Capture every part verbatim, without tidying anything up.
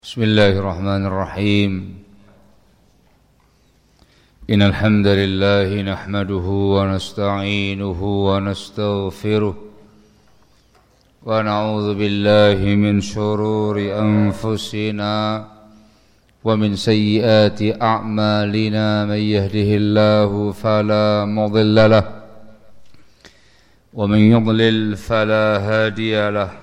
Bismillahirrahmanirrahim. Innal hamdalillah nahmaduhu wa nasta'inuhu wa nastaghfiruh wa na'udzu billahi min shururi anfusina wa min sayyiati a'malina man yahdihillahu fala mudilla lahu wa man yudlil fala hadiya lahu.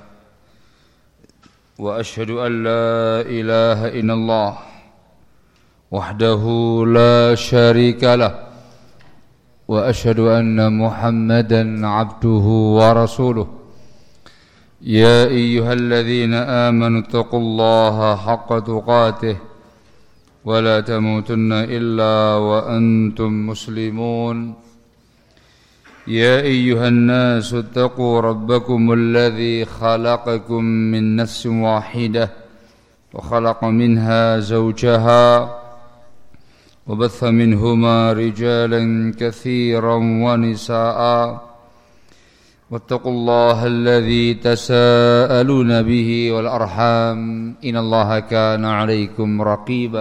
وأشهد أن لا إله إلا الله وحده لا شريك له وأشهد أن محمدا عبده ورسوله يا أيها الذين آمنوا اتقوا الله حق تقاته ولا تموتن إلا وأنتم مسلمون يا أيها الناس اتقوا ربكم الذي خلقكم من نفس واحدة وخلق منها زوجها وبث منهما رجالا كثيرا ونساء واتقوا الله الذي تساءلون به والأرحام إن الله كان عليكم رقيبا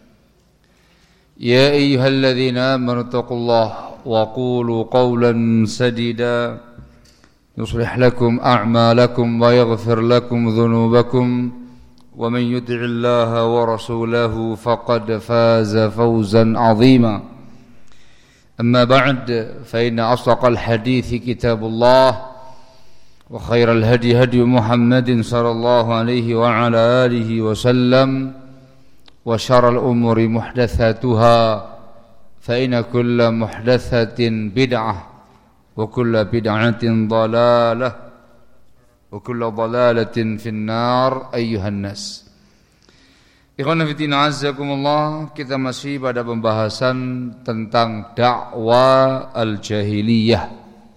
يا أيها الذين آمنوا اتقوا الله وقولوا قولا سديدا يصلح لكم أعمالكم ويغفر لكم ذنوبكم ومن يطع الله ورسوله فقد فاز فوزا عظيما أما بعد فإن أصدق الحديث كتاب الله وخير الهدي هدي محمد صلى الله عليه وعلى آله وسلم وشر الأمور محدثاتها فإن كل محدثة بدعة وكل بدعة ضلالة وكل ضلالة في النار أيها الناس. Ikhwan fillah azzakumullah, kita masih pada pembahasan tentang dakwah al-jahiliyah.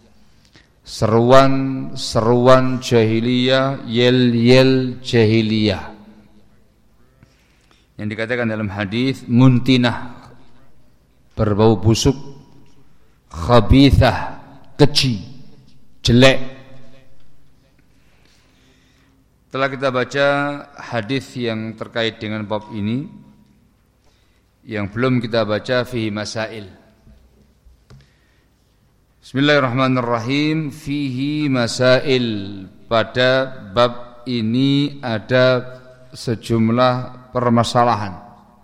Seruan-seruan jahiliyah, yel-yel jahiliyah. Yang dikatakan dalam hadis muntinah, berbau busuk, khabithah, keji, jelek. Telah kita baca hadis yang terkait dengan bab ini. Yang belum kita baca fihi masail. Bismillahirrahmanirrahim. Fihi masail. Pada bab ini ada sejumlah permasalahan.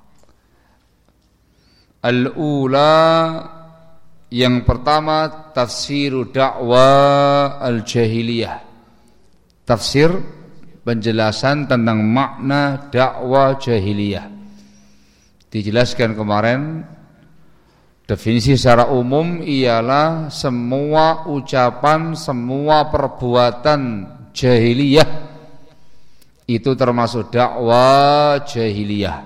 Al-ula, yang pertama, tafsiru dakwah al-jahiliyah. Tafsir, penjelasan tentang makna dakwah jahiliyah. Dijelaskan kemarin, definisi secara umum ialah semua ucapan, semua perbuatan jahiliyah itu termasuk dakwah jahiliyah.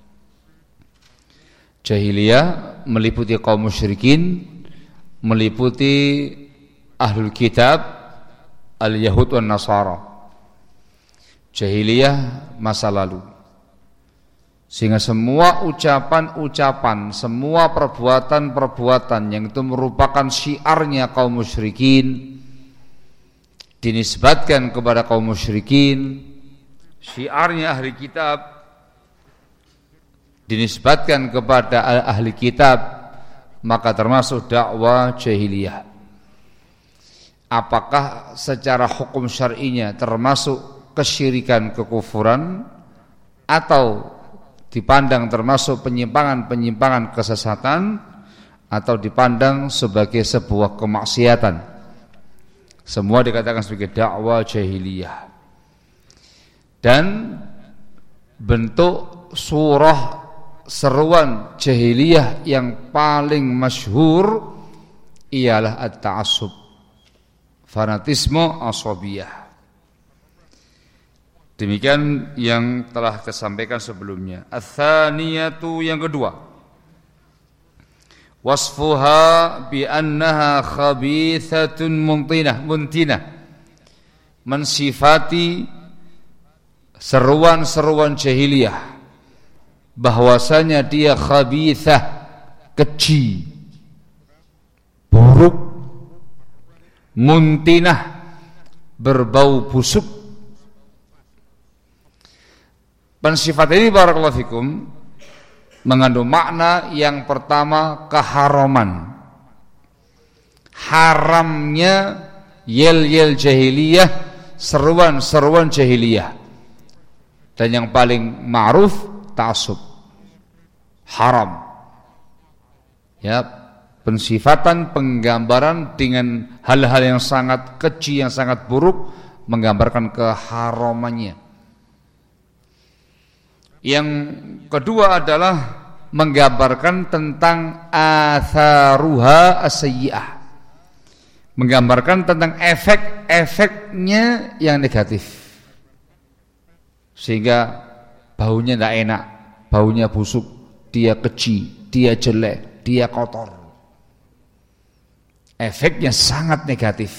Jahiliyah meliputi kaum musyrikin, meliputi ahlul kitab, al-yahud wan nasara. Jahiliyah masa lalu. Sehingga semua ucapan-ucapan, semua perbuatan-perbuatan yang itu merupakan syiarnya kaum musyrikin dinisbatkan kepada kaum musyrikin, syiarnya ahli kitab dinisbatkan kepada ahli kitab, maka termasuk dakwah jahiliyah. Apakah secara hukum syar'inya termasuk kesyirikan, kekufuran, atau dipandang termasuk penyimpangan-penyimpangan kesesatan, atau dipandang sebagai sebuah kemaksiatan? Semua dikatakan sebagai dakwah jahiliyah. Dan bentuk surah seruan jahiliyah yang paling masyhur ialah at-ta'assub, fanatisme asabiyah. Demikian yang telah kita sampaikan sebelumnya. Ats-tsaniyatu, yang kedua, wasfuha bi annaha khabithatun muntinah, muntinah, mensifati seruan-seruan jahiliyah bahwasanya dia khabithah, keji, buruk, muntinah, berbau busuk. Pensifat ini barakallahu fikum mengandung makna yang pertama keharaman. Haramnya yel-yel jahiliyah, seruan-seruan jahiliyah. Dan yang paling ma'ruf ta'assub. Haram. Ya, pensifatan penggambaran dengan hal-hal yang sangat keji, yang sangat buruk, menggambarkan keharamannya. Yang kedua adalah menggambarkan tentang atharuha as-sayyi'ah, menggambarkan tentang efek-efeknya yang negatif, sehingga baunya tidak enak, baunya busuk, dia keji, dia jelek, dia kotor, efeknya sangat negatif,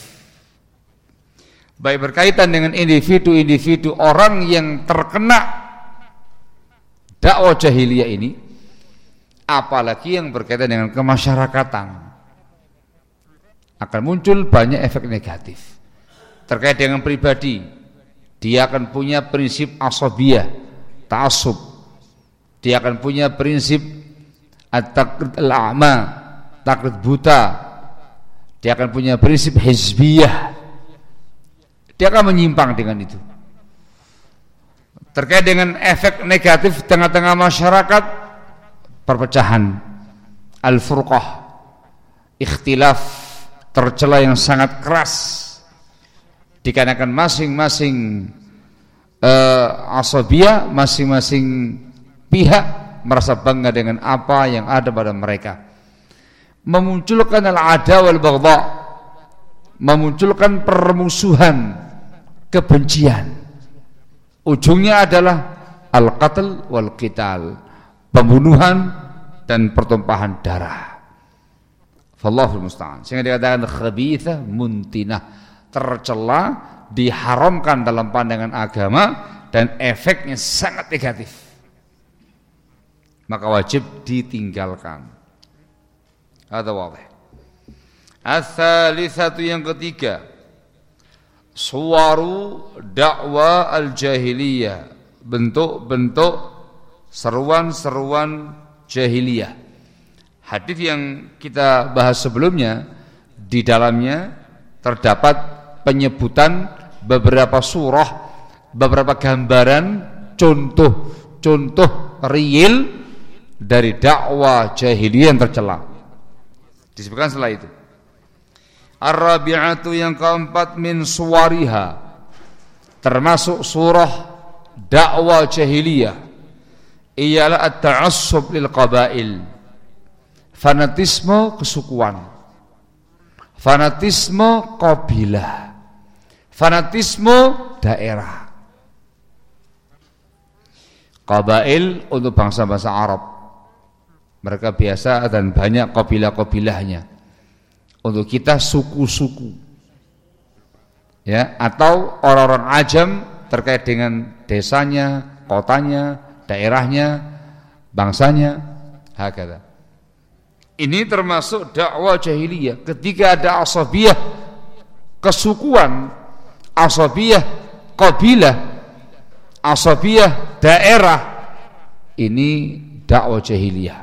baik berkaitan dengan individu-individu orang yang terkena dakwah jahiliyah ini, apalagi yang berkaitan dengan kemasyarakatan. Akan muncul banyak efek negatif. Terkait dengan pribadi, dia akan punya prinsip asabiyah, ta'assub. Dia akan punya prinsip at-taqlid al-a'ma, taklid buta. Dia akan punya prinsip hizbiyah. Dia akan menyimpang dengan itu. Terkait dengan efek negatif tengah-tengah masyarakat, perpecahan, al-furqah, ikhtilaf, tercela yang sangat keras, dikarenakan masing-masing uh, asabiyah, masing-masing pihak merasa bangga dengan apa yang ada pada mereka, memunculkan al-ada wal baghdha, memunculkan permusuhan, kebencian. Ujungnya adalah al-qatl wal qital, pembunuhan dan pertumpahan darah. Wallahul musta'an. Sehingga dikatakan khabithah muntinah, tercela, diharamkan dalam pandangan agama, dan efeknya sangat negatif, maka wajib ditinggalkan. Ada wadih. Ats-tsalitsatu, yang ketiga, suwaru dakwah al-jahiliyah, bentuk-bentuk seruan-seruan jahiliyah. Hadis yang kita bahas sebelumnya, di dalamnya terdapat penyebutan beberapa surah, beberapa gambaran, contoh-contoh real dari dakwah jahiliyah yang tercela. Disebutkan setelah itu. Ar-rabi'atu, yang keempat, min suwariha, termasuk surah dakwah jahiliyah, ialah at-ta'assub lil qabail, fanatisme kesukuan, fanatisme kabilah, fanatisme daerah. Qabail untuk bangsa-bangsa Arab, mereka biasa dan banyak kabilah-kabilahnya. Untuk kita suku-suku, ya, atau orang-orang ajam terkait dengan desanya, kotanya, daerahnya, bangsanya, hakadha. Ini termasuk dakwah jahiliyah. Ketika ada asabiyah kesukuan, asabiyah kabilah, asabiyah daerah, ini dakwah jahiliyah.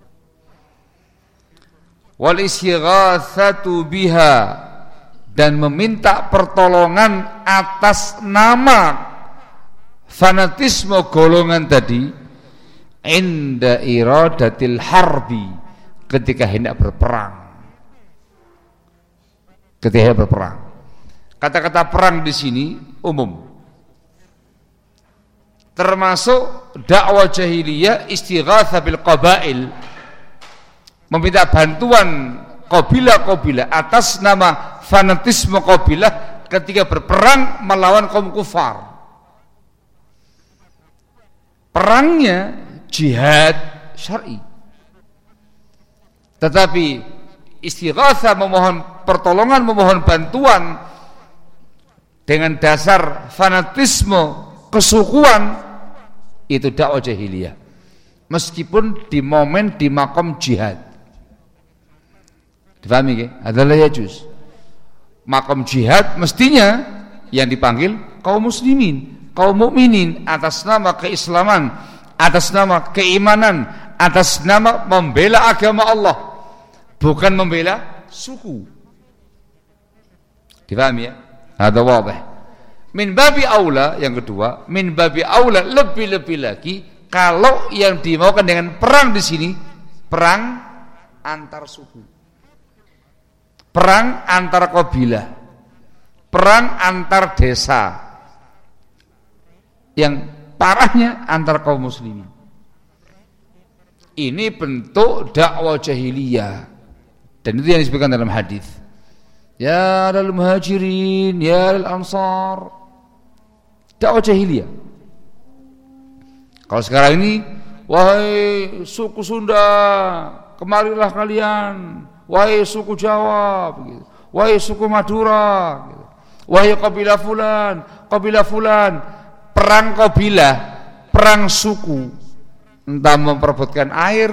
Wal istighatsatu biha, dan meminta pertolongan atas nama fanatisme golongan tadi, inda iradatil harbi, ketika hendak berperang. Ketika hendak berperang. Kata-kata perang di sini umum. Termasuk dakwah jahiliyah istighatsah bil qabail, meminta bantuan kabilah-kabilah atas nama fanatisme kabilah ketika berperang melawan kaum kufar. Perangnya jihad syar'i, tetapi istighatsah, memohon pertolongan, memohon bantuan dengan dasar fanatisme kesukuan, itu dakwah jahiliyah, meskipun di momen di makom jihad. Difahami ke? Adalah yajuz. Makom jihad mestinya yang dipanggil kaum muslimin, kaum mukminin, atas nama keislaman, atas nama keimanan, atas nama membela agama Allah, bukan membela suku. Dipahami ya? Hada wadih. Min babi aula, yang kedua, min babi aula, lebih-lebih lagi kalau yang dimaukan dengan perang di sini perang antar suku, perang antar kabilah, perang antar desa, yang parahnya antar kaum muslimin. Ini bentuk dakwah jahiliyah, dan itu yang disebutkan dalam hadis. Ya lal muhajirin, ya lal ansar, dakwah jahiliyah. Kalau sekarang ini, wahai suku Sunda, kemarilah kalian. Wahai suku Jawa, begitu. Wahai suku Madura, begitu. Wahai kabilah fulan, kabilah fulan. Perang kabilah, perang suku, entah memperebutkan air,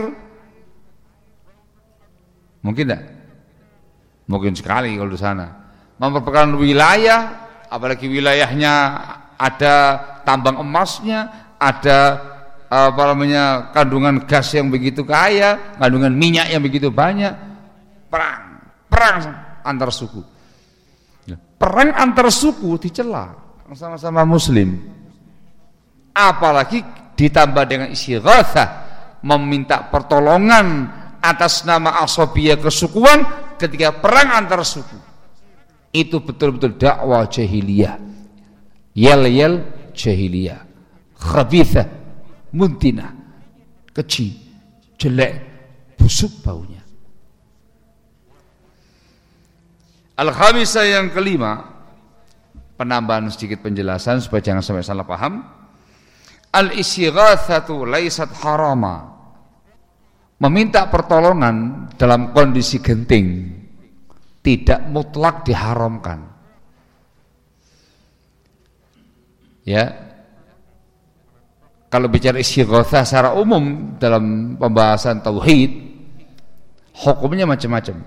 mungkin tidak? Mungkin sekali kalau di sana. Memperebutkan wilayah, apalagi wilayahnya ada tambang emasnya, ada apa namanya kandungan gas yang begitu kaya, kandungan minyak yang begitu banyak. Perang, perang antar suku. Perang antar suku dicela, sama-sama muslim. Apalagi ditambah dengan istighatsah, meminta pertolongan atas nama asabiyah kesukuan ketika perang antar suku. Itu betul-betul dakwah jahiliyah, yel-yel jahiliyah, khabithah, muntinah, keji, jelek, busuk baunya. Al-khamisah, yang kelima, penambahan sedikit penjelasan supaya jangan sampai salah paham. Al-istighatsatu laisat harama, meminta pertolongan dalam kondisi genting tidak mutlak diharamkan. Ya, kalau bicara istighatsah secara umum dalam pembahasan tauhid, hukumnya macam-macam.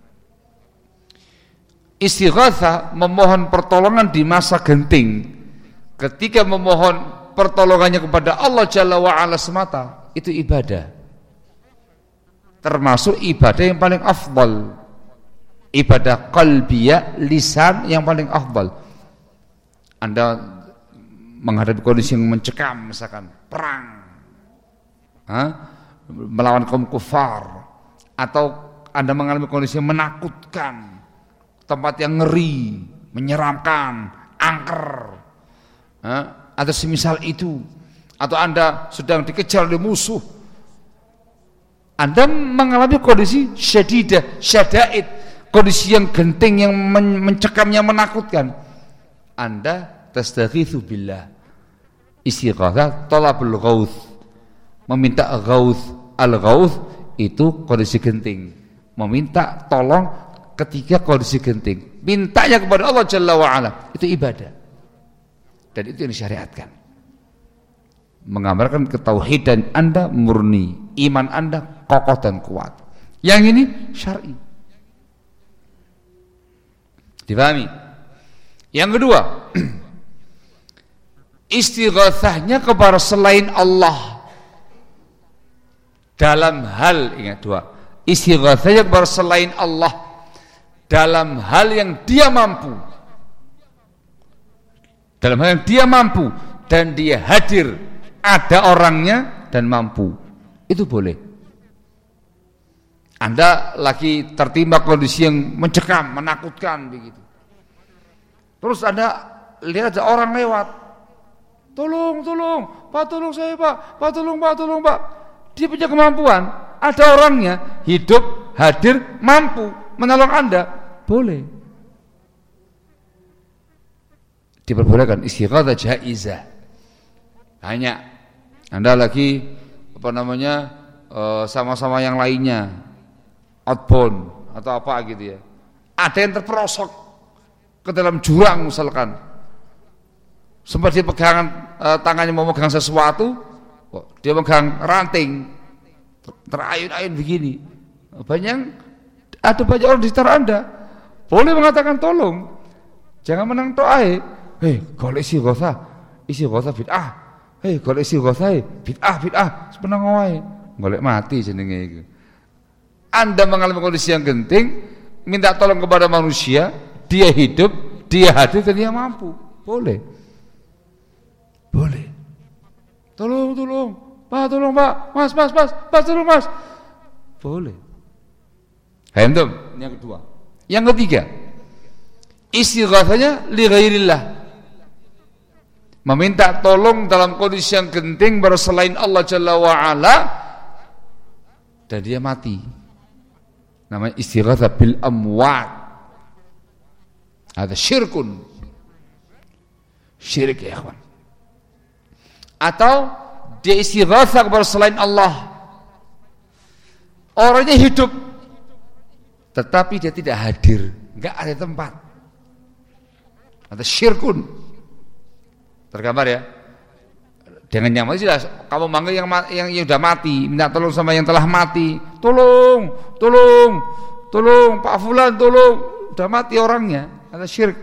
Istighatsah memohon pertolongan di masa genting, ketika memohon pertolongannya kepada Allah Jalla wa'ala semata, itu ibadah, termasuk ibadah yang paling afdal, ibadah qalbiyah, lisan yang paling afdal. Anda menghadapi kondisi yang mencekam, misalkan perang, ha? melawan kaum kufar, atau Anda mengalami kondisi yang menakutkan, tempat yang ngeri, menyeramkan, angker, ha? atau semisal itu, atau Anda sedang dikejar oleh musuh, Anda mengalami kondisi syadidah, syadaid, kondisi yang genting, yang mencekam, yang menakutkan, Anda tastaghitsu billah, istighatsah, talabul ghauts, meminta ghauts. Al-ghauts itu kondisi genting, meminta tolong ketika kondisi genting, mintanya kepada Allah Jalla wa'ala, itu ibadah. Dan itu yang disyariatkan, menggambarkan ketauhidan Anda murni, iman Anda kokoh dan kuat. Yang ini syar'i. Dipahami? Yang kedua, istighatsahnya kepada selain Allah dalam hal, ingat dua, istighatsahnya kepada selain Allah dalam hal yang dia mampu, dalam hal yang dia mampu dan dia hadir, ada orangnya dan mampu, itu boleh. Anda lagi tertimpa kondisi yang mencekam, menakutkan begitu, terus Anda lihat ada orang lewat, tolong, tolong, Pak, tolong saya Pak, Pak, tolong Pak, tolong Pak. Dia punya kemampuan, ada orangnya, hidup, hadir, mampu menolong Anda, boleh. Diperbolehkan, istighatsah jaizah. Hanya Anda lagi apa namanya e, sama-sama yang lainnya outbound atau apa gitu ya, ada yang terperosok ke dalam jurang misalkan, sempat dia pegangan e, tangannya mau megang sesuatu, kok dia megang ranting terayun-ayun begini, banyak ada banyak orang di sekitar Anda, boleh mengatakan tolong, jangan menang to'ai. Hei, kalau istighatsah istighatsah bid'ah. Hei, golek istighatsah bid'ah bid'ah, sepeneng wae. Golek mati jenenge iku. Anda mengalami kondisi yang genting, minta tolong kepada manusia, dia hidup, dia hadir dan dia mampu. Boleh. Boleh. Tolong, tolong. Pak, tolong Pak. Mas, mas, mas. Mas, tolong Mas. Boleh. Hentum. Yang kedua. Yang ketiga. Istighatsanya li ghairillah. Meminta tolong dalam kondisi yang genting berselain Allah Jalla wa Ala dan dia mati. Namanya istighatsah bil amwat. Ada syirkun. Syirik ya kawan. Atau dia istighatsah kepada selain Allah. Orangnya hidup tetapi dia tidak hadir, enggak ada tempat. Ada syirkun. Tergambar ya. Dengan yang mati jelas. Kamu manggil yang yang yang sudah mati, minta tolong sama yang telah mati. Tolong, tolong, tolong Pak Fulan, tolong. Sudah mati orangnya, ada syirik.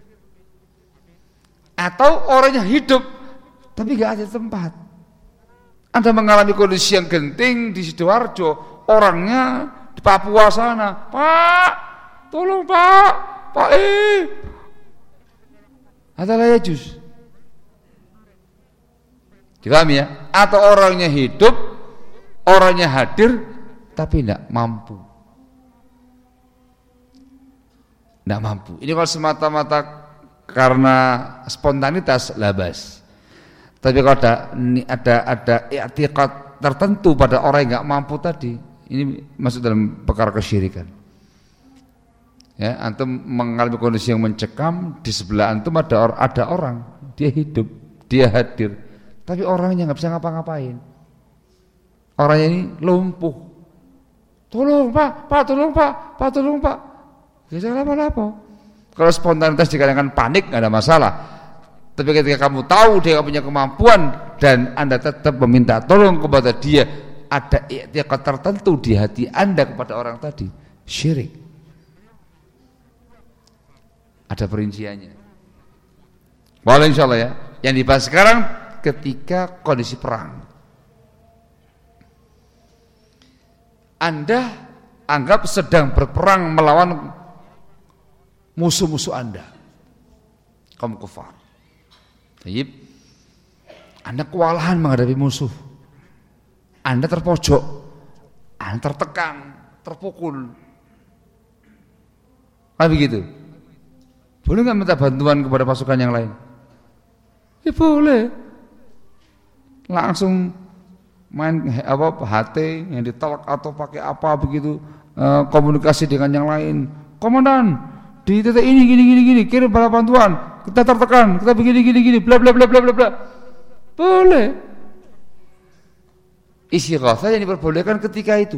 Atau orangnya hidup tapi enggak ada tempat. Anda mengalami kondisi yang genting di Sidoarjo, orangnya di Papua sana. Pak, tolong Pak, Pak eh. Adalah ya jus. Dipahami ya? Atau orangnya hidup, orangnya hadir, tapi tidak mampu. Tidak mampu. Ini kalau semata-mata karena spontanitas labas. Tapi kalau ada ada ada i'tiqad tertentu pada orang yang nggak mampu tadi, ini masuk dalam perkara kesyirikan. Ya, antum mengalami kondisi yang mencekam, di sebelah antum ada or, ada orang, dia hidup, dia hadir, tapi orangnya nggak bisa ngapa-ngapain. Orangnya ini lumpuh. Tolong Pak, Pak tolong Pak, Pak tolong Pak. Ya jangan apa-apa. Kalau spontanitas dikarenakan panik nggak ada masalah. Tapi ketika kamu tahu dia punya kemampuan dan Anda tetap meminta tolong kepada dia, ada i'tiqad tertentu di hati Anda kepada orang tadi, syirik. Ada perinciannya. Boleh insyaallah ya. Yang dibahas sekarang ketika kondisi perang. Anda anggap sedang berperang melawan musuh-musuh Anda, kaum kufar. Baik. Anda kewalahan menghadapi musuh. Anda terpojok, Anda tertekan, terpukul. Apa begitu? Boleh nggak minta bantuan kepada pasukan yang lain? Ya boleh. Langsung main apa H T yang ditolak atau pakai apa begitu, eh, komunikasi dengan yang lain. Komandan, di titik ini gini gini gini, kirim bala bantuan. Kita tertekan, kita begini gini gini, bla bla bla bla bla bla. Boleh. Istighatsah yang diperbolehkan ketika itu.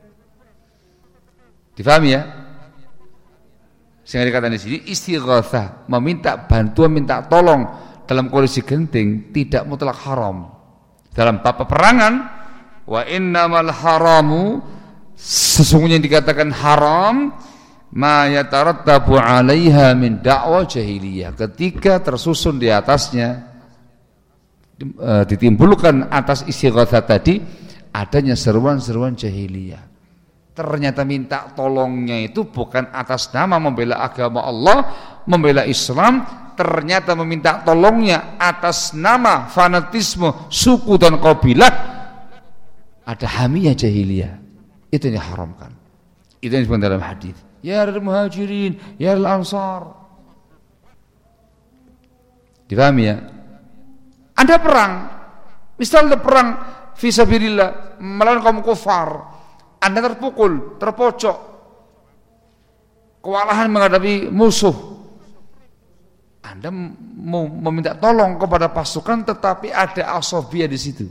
Difahami ya? Sehingga dikatakan di sini istighatsah, meminta bantuan, minta tolong dalam kondisi genting tidak mutlak haram. Dalam bab peperangan, wa innamal haramu, sesungguhnya yang dikatakan haram ma yatarattabu 'alaiha min da'wa jahiliyah, ketika tersusun di atasnya e, ditimbulkan atas istighatsah tadi adanya seruan-seruan jahiliyah. Ternyata minta tolongnya itu bukan atas nama membela agama Allah, membela Islam, ternyata meminta tolongnya atas nama fanatisme suku dan kabilah, ada hamiyah jahiliyah. Itu yang diharamkan. Itu yang disebut dalam hadis. Ya al-muhajirin, ya al-ansar. Dipahami ya? Ada perang, misalnya perang fisabilillah melawan kaum kufar, Anda terpukul, terpojok, kewalahan menghadapi musuh, Anda mau meminta tolong kepada pasukan, tetapi ada asobia di situ.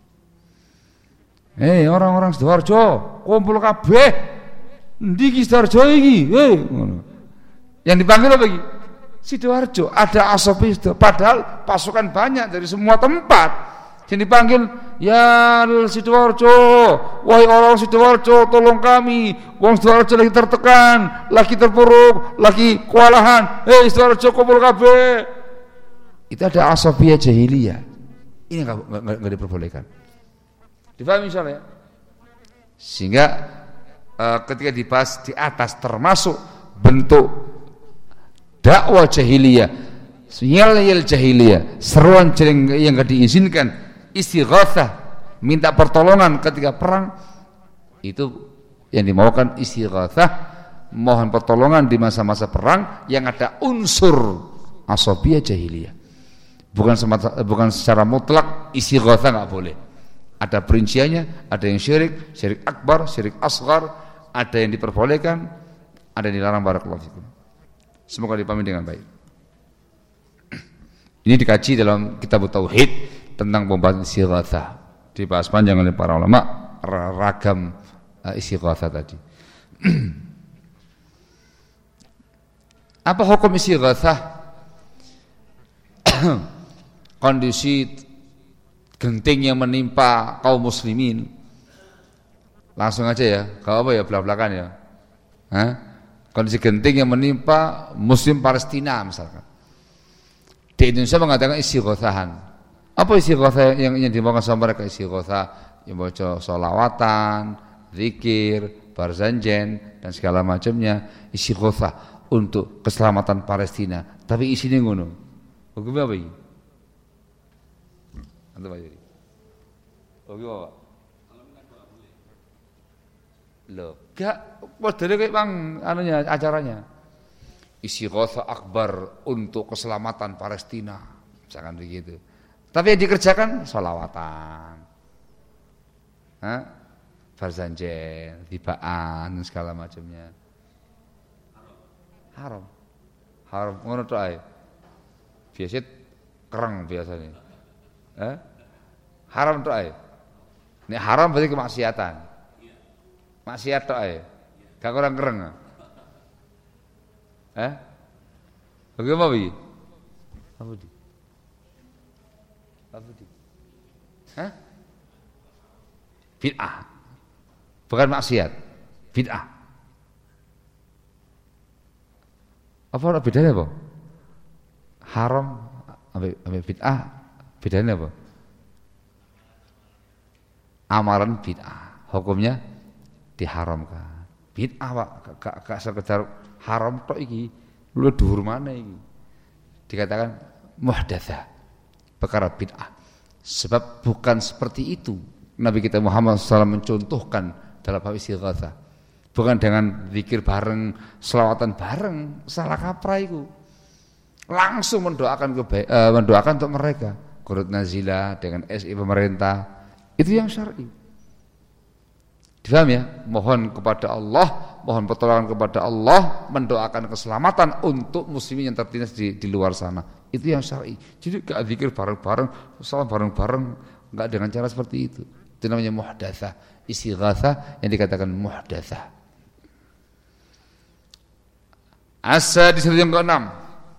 Hei orang-orang Sidoarjo, kumpul kabeh. Ndi Sidoarjo iki? Hei, yang dipanggil apa iki? Sidoarjo, ada asobia, padahal pasukan banyak dari semua tempat. Yang dipanggil, ya Sidoarjo, wahai orang Sidoarjo, tolong kami, wong Sidoarjo lagi tertekan, lagi terpuruk, lagi kewalahan. Hei Sidoarjo, kumpul kabeh. Itu ada asabiyah jahiliyah. Ini nggak diperbolehkan. Difahami insyaallah ya? Sehingga uh, ketika dibahas di atas termasuk bentuk dakwah jahiliyah, yel-yel jahiliyah, seruan yang nggak diizinkan, istighatsah, minta pertolongan ketika perang, itu yang dimaukan istighatsah, mohon pertolongan di masa-masa perang yang ada unsur asabiyah jahiliyah. Bukan semata, bukan secara mutlak istighatsah nggak boleh. Ada perinciannya, ada yang syirik, syirik akbar, syirik asghar, ada yang diperbolehkan, ada yang dilarang. Barakallahu fikum. Semoga dipahami dengan baik. Ini dikaji dalam kitab Tauhid tentang pembahasan istighatsah. Dibahas panjang oleh para ulama ragam uh, istighatsah tadi. Apa hukum istighatsah? Kondisi genting yang menimpa kaum muslimin, langsung aja ya, kalau apa ya belak-belakan ya. Hah? Kondisi genting yang menimpa muslim Palestina misalkan. Di Indonesia mengatakan istighatsahan. Apa istighatsah yang yang dimaukan sama mereka? Istighatsah yang baca sholawatan, zikir, barzanjen dan segala macamnya, istighatsah untuk keselamatan Palestina. Tapi isinya ngono. Hukumnya apa ini? Antum aja. Oke, Pak. Loh, gak modele kayak Bang anunya acaranya. Istighatsah akbar untuk keselamatan Palestina. Misalkan begitu. Tapi yang dikerjakan sholawatan. Hah? Barzanjen, tibaan segala macamnya. Haram. Haram ngono tok ae. Biasa kereng biasanya. Eh? Haram tok ae. Nek haram berarti kemaksiatan. Maksiat tok ae. Gak kurang kereng. Eh? Bagaimana iki? Apa di? Apa di? Hah? Bid'ah. Bukan maksiat. Bid'ah. Apa ada bedanya apa? Haram sampai bid'ah bedanya apa? Amaran bid'ah, hukumnya diharamkan. Bid'ah Pak, gak, gak sekedar haram tok iki, lu dhuwur mana iki. Dikatakan muhdatsah, perkara bid'ah. Sebab bukan seperti itu Nabi kita Muhammad shallallahu alaihi wasallam mencontohkan dalam bab istighatsah. Bukan dengan zikir bareng, selawatan bareng, salah kaprah itu. Langsung mendoakan keba- uh, mendoakan untuk mereka. Qurut nazilah dengan S I pemerintah. Itu yang syar'i. Difaham ya? Mohon kepada Allah, mohon pertolongan kepada Allah, mendoakan keselamatan untuk muslimin yang tertindas di, di luar sana. Itu yang syar'i. Jadi enggak zikir bareng-bareng, salam bareng-bareng, enggak dengan cara seperti itu. Itu namanya muhdatsah, istighatsah yang dikatakan muhdatsah. Asa di yang keenam.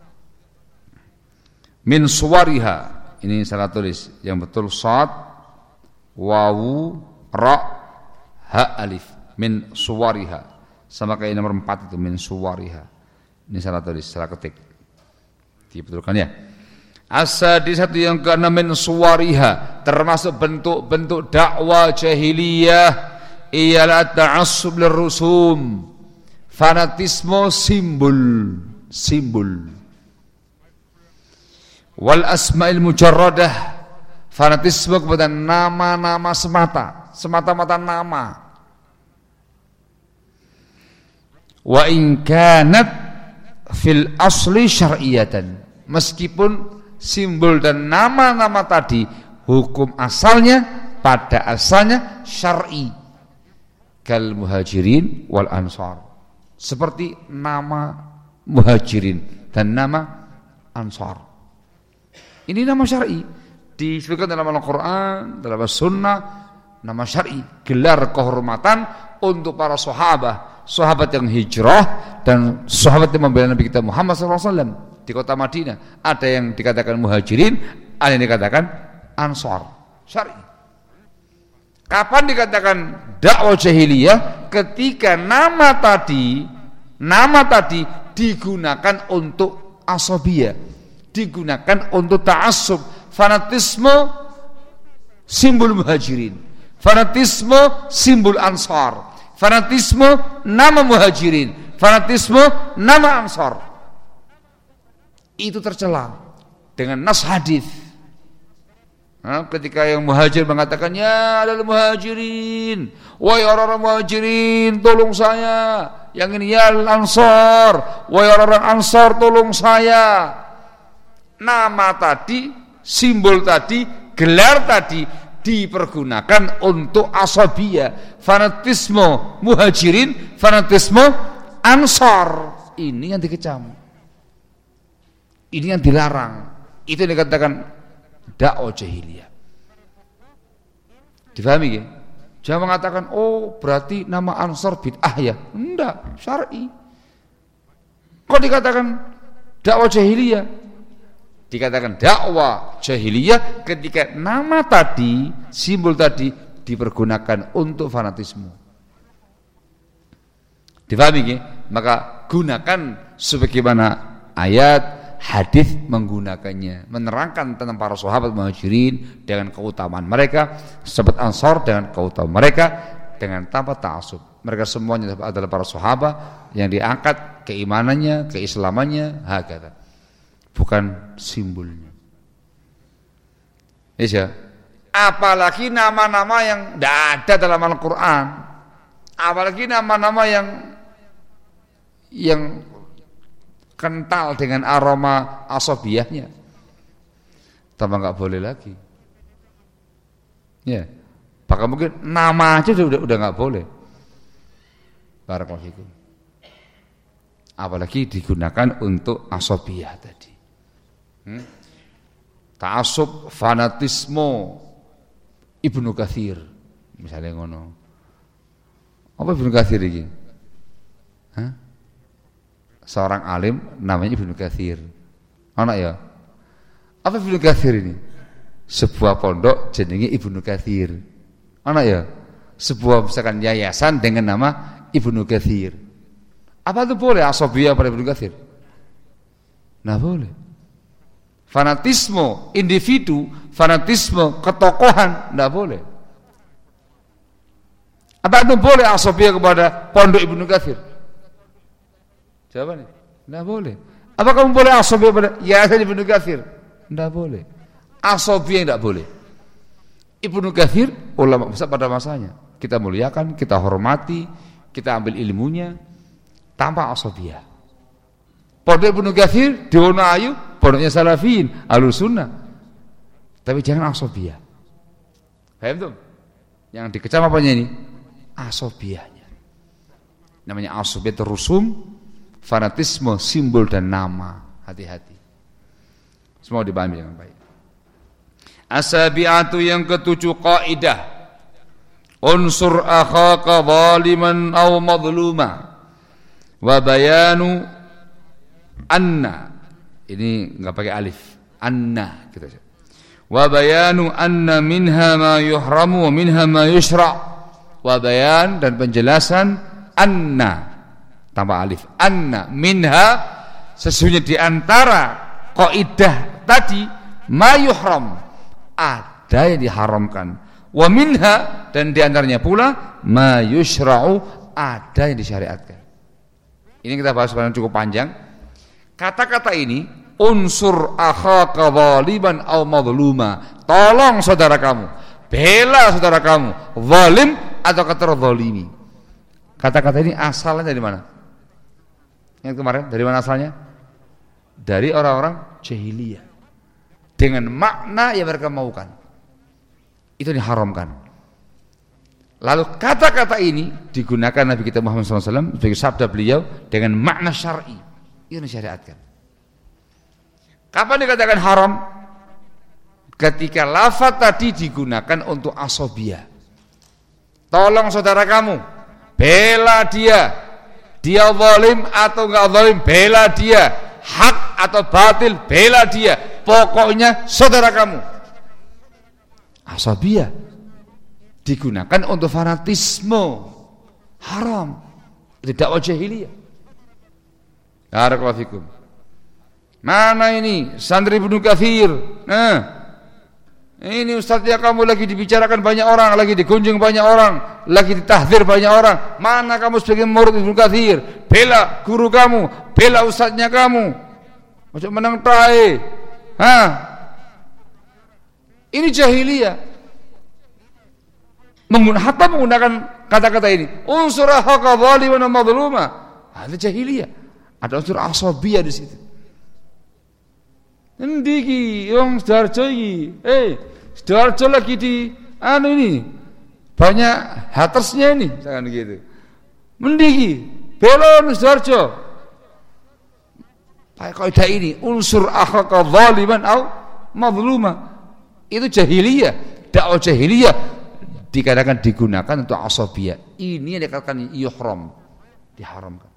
Min suwariha. Ini salah tulis. Yang betul shad, wawu, ra, ha alif. Min suwariha. Sama kayak nomor empat itu min suwariha. Ini salah tulis, salah ketik. Dibetulkan ya. Asa di satu yang keenam min suwariha, termasuk bentuk-bentuk dakwah jahiliyah ialah ta'assub lirrusum. Fanatisme simbol, simbol. Wal asma'il mujarradah, fanatisme kepada nama-nama semata, semata-mata nama. Wa in kanat fil asli syar'iyatan, meskipun simbol dan nama-nama tadi hukum asalnya pada asalnya syar'i, kal muhajirin wal ansar, seperti nama muhajirin dan nama ansar. Ini nama syar'i, disebutkan dalam Al-Quran, dalam Sunnah, nama syar'i, gelar kehormatan untuk para sahabat, sahabat yang hijrah dan sahabat yang membela Nabi kita Muhammad shallallahu alaihi wasallam di kota Madinah. Ada yang dikatakan muhajirin, ada yang dikatakan ansar, syar'i. Kapan dikatakan dakwah jahiliyah? Ketika nama tadi, nama tadi digunakan untuk asabiyah, digunakan untuk ta'assub, fanatisme simbol muhajirin, fanatisme simbol ansar, fanatisme nama muhajirin, fanatisme nama ansar. Itu tercela dengan nas hadis. Nah, ketika yang muhajir mengatakan, ya adalah muhajirin, wahai orang-orang muhajirin tolong saya, yang ini ya ansar, wahai orang-orang ansar tolong saya. Nama tadi, simbol tadi, gelar tadi dipergunakan untuk asabiyah, fanatisme muhajirin, fanatisme ansar. Ini yang dikecam, ini yang dilarang. Itu yang dikatakan dakwah jahiliyah. Difahami ya? Jangan mengatakan, oh berarti nama ansar bid'ah ya. Enggak, syar'i. Kok dikatakan dakwah jahiliyah? Dikatakan dakwah jahiliyah ketika nama tadi, simbol tadi dipergunakan untuk fanatisme. Difahami ya? Maka gunakan sebagaimana ayat hadis menggunakannya, menerangkan tentang para sahabat muhajirin dengan keutamaan mereka, sahabat ansar dengan keutamaan mereka, dengan tanpa ta'assub. Mereka semuanya adalah para sahabat yang diangkat keimanannya, keislamannya, hakata, bukan simbolnya. Ya, apalagi nama-nama yang tidak ada dalam Al-Quran, apalagi nama-nama yang yang kental dengan aroma asabiyahnya, tambah nggak boleh lagi. Ya, bahkan mungkin nama aja udah udah nggak boleh. Barakallahu fikum. Apalagi digunakan untuk asabiyah tadi. Hmm? Ta'assub, fanatisme Ibnu Katsir, misalnya ngono. Apa Ibnu Katsir ini? Hah? Seorang alim namanya Ibnu Katsir. Anak ya? Apa Ibnu Katsir ini? Sebuah pondok jenenge Ibnu Katsir. Anak ya? Sebuah misalkan yayasan dengan nama Ibnu Katsir. Apa itu boleh asabiyah pada Ibnu Katsir? Nah boleh. Fanatisme individu, fanatisme ketokohan tidak boleh. Apa itu boleh asabiyah kepada pondok Ibnu Katsir? Jawabannya, tidak boleh. Apa kamu boleh asabiyah pada yayasan Ibnu Katsir? Tidak boleh. Asabiyah tidak boleh. Ibnu Katsir ulama besar pada masanya. Kita muliakan, kita hormati, kita ambil ilmunya tanpa asabiyah. Pondok Ibnu Katsir di Wonoayu, pondoknya Salafiyin, Ahlus Sunnah. Tapi jangan asabiyah. Paham tuh? Yang dikecam apanya ini? Asabiyahnya. Namanya asabiyah terusum, fanatisme simbol dan nama. Hati-hati. Semua dipahami dengan baik. Asabi'atu yang ketujuh kaidah. Unsur akhaka zaliman aw madluma wa bayanu anna. Ini enggak pakai alif. Anna gitu saja. Wa bayanu anna minha ma yuhramu wa minha ma yushra'. Wa bayan dan penjelasan anna tanpa alif. Anna minha sesungguhnya di antara kaidah tadi ma yuhram, ada yang diharamkan, wa minha dan diantaranya pula ma yushra'u, ada yang disyariatkan. Ini kita bahas pada cukup panjang. Kata-kata ini unsur akhaka zaliman aw madluma, tolong saudara kamu, bela saudara kamu zalim atau terzalimi. Kata-kata ini asalnya dari mana? Yang kemarin dari mana asalnya? Dari orang-orang jahiliyah dengan makna yang mereka maukan. Itu diharamkan. Lalu kata-kata ini digunakan Nabi kita Muhammad shallallahu alaihi wasallam sebagai sabda beliau dengan makna syar'i. Itu disyariatkan. Kapan dikatakan haram? Ketika lafaz tadi digunakan untuk asabiyah. Tolong saudara kamu, bela dia. Dia zalim atau enggak zalim, bela dia. Hak atau batil, bela dia. Pokoknya saudara kamu. Asabiyah digunakan untuk fanatisme, haram. Itu dakwah jahiliyah. Barakallahu fikum. Mana ini santri Ibnu Katsir? Nah, ini ustadznya kamu lagi dibicarakan banyak orang, lagi digunjing banyak orang, lagi ditahdzir banyak orang. Mana kamu sebagai murid Ibnu Katsir? Bela guru kamu, bela ustadznya kamu. Macam menang tahe. Hah? Ini jahiliyah. Menggunakan hatta menggunakan kata-kata ini. Unsur haqa zaliman wa madluma. Ada jahiliyah. Ada unsur asabiyah di situ. Endi iki wong Sidoarjo iki? Eh, Sidoarjo lagi di anu ini. Banyak hatersnya ini, jangan gitu. Endi iki? Belon Sidoarjo. Pakai kaidah ini, unsur akhaqa zaliman au mazluma. Itu jahiliyah, dakwah jahiliyah dikatakan digunakan untuk asabiyah. Ini yang dikatakan yuhram, diharamkan.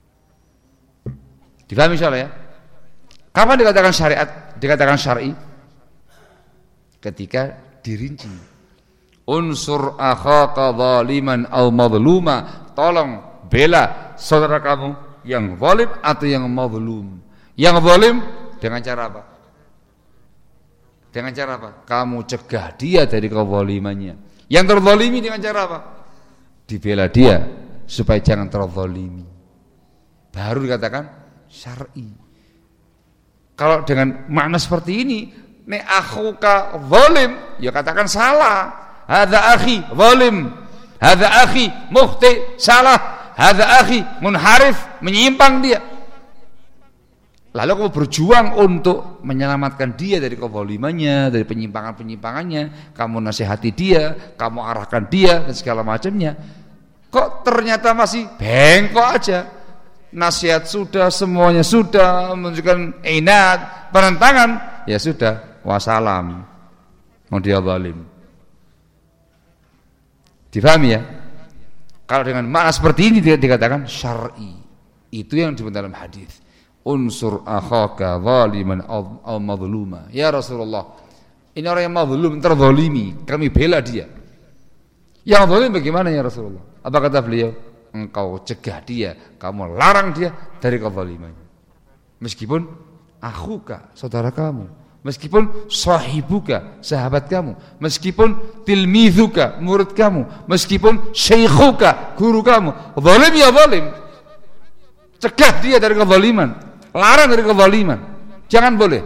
Difahami insyaallah ya? Kapan dikatakan syariat, dikatakan syar'i? Ketika dirinci. Unsur akhaka zaliman au madluma. Tolong bela saudara kamu yang zalim atau yang mazlum. Yang zalim dengan cara apa? Dengan cara apa? Kamu cegah dia dari kezalimannya. Yang terzalimi dengan cara apa? Dibela dia supaya jangan terzalimi. Baru dikatakan syar'i. Kalau dengan makna seperti ini, ne akhuka zalim, ya katakan salah. Hadza akhi zalim, hadza akhi mukhti, salah. Hadza akhi munharif, menyimpang dia. Lalu kamu berjuang untuk menyelamatkan dia dari kezalimannya, dari penyimpangan-penyimpangannya, kamu nasihati dia, kamu arahkan dia dan segala macamnya. Kok ternyata masih bengkok aja? Nasihat sudah, semuanya sudah, menunjukkan inat, penentangan, ya sudah, wassalam. Mau dia zalim. Difahami ya? Kalau dengan makna seperti ini dia dikatakan syar'i. Itu yang disebut dalam hadis. Unsur akhaka zaliman aw madluma. Ya Rasulullah, ini orang yang mazlum, terzalimi, kami bela dia. Yang zalim bagaimana ya Rasulullah? Apa kata beliau? Engkau cegah dia, kamu larang dia dari kezalimannya. Meskipun akhuka, saudara kamu, meskipun sahibuka, sahabat kamu, meskipun tilmizuka, murid kamu, meskipun syaikhuka, guru kamu, zalim ya zalim. Cegah dia dari kezaliman, larang dari kezaliman. Jangan boleh.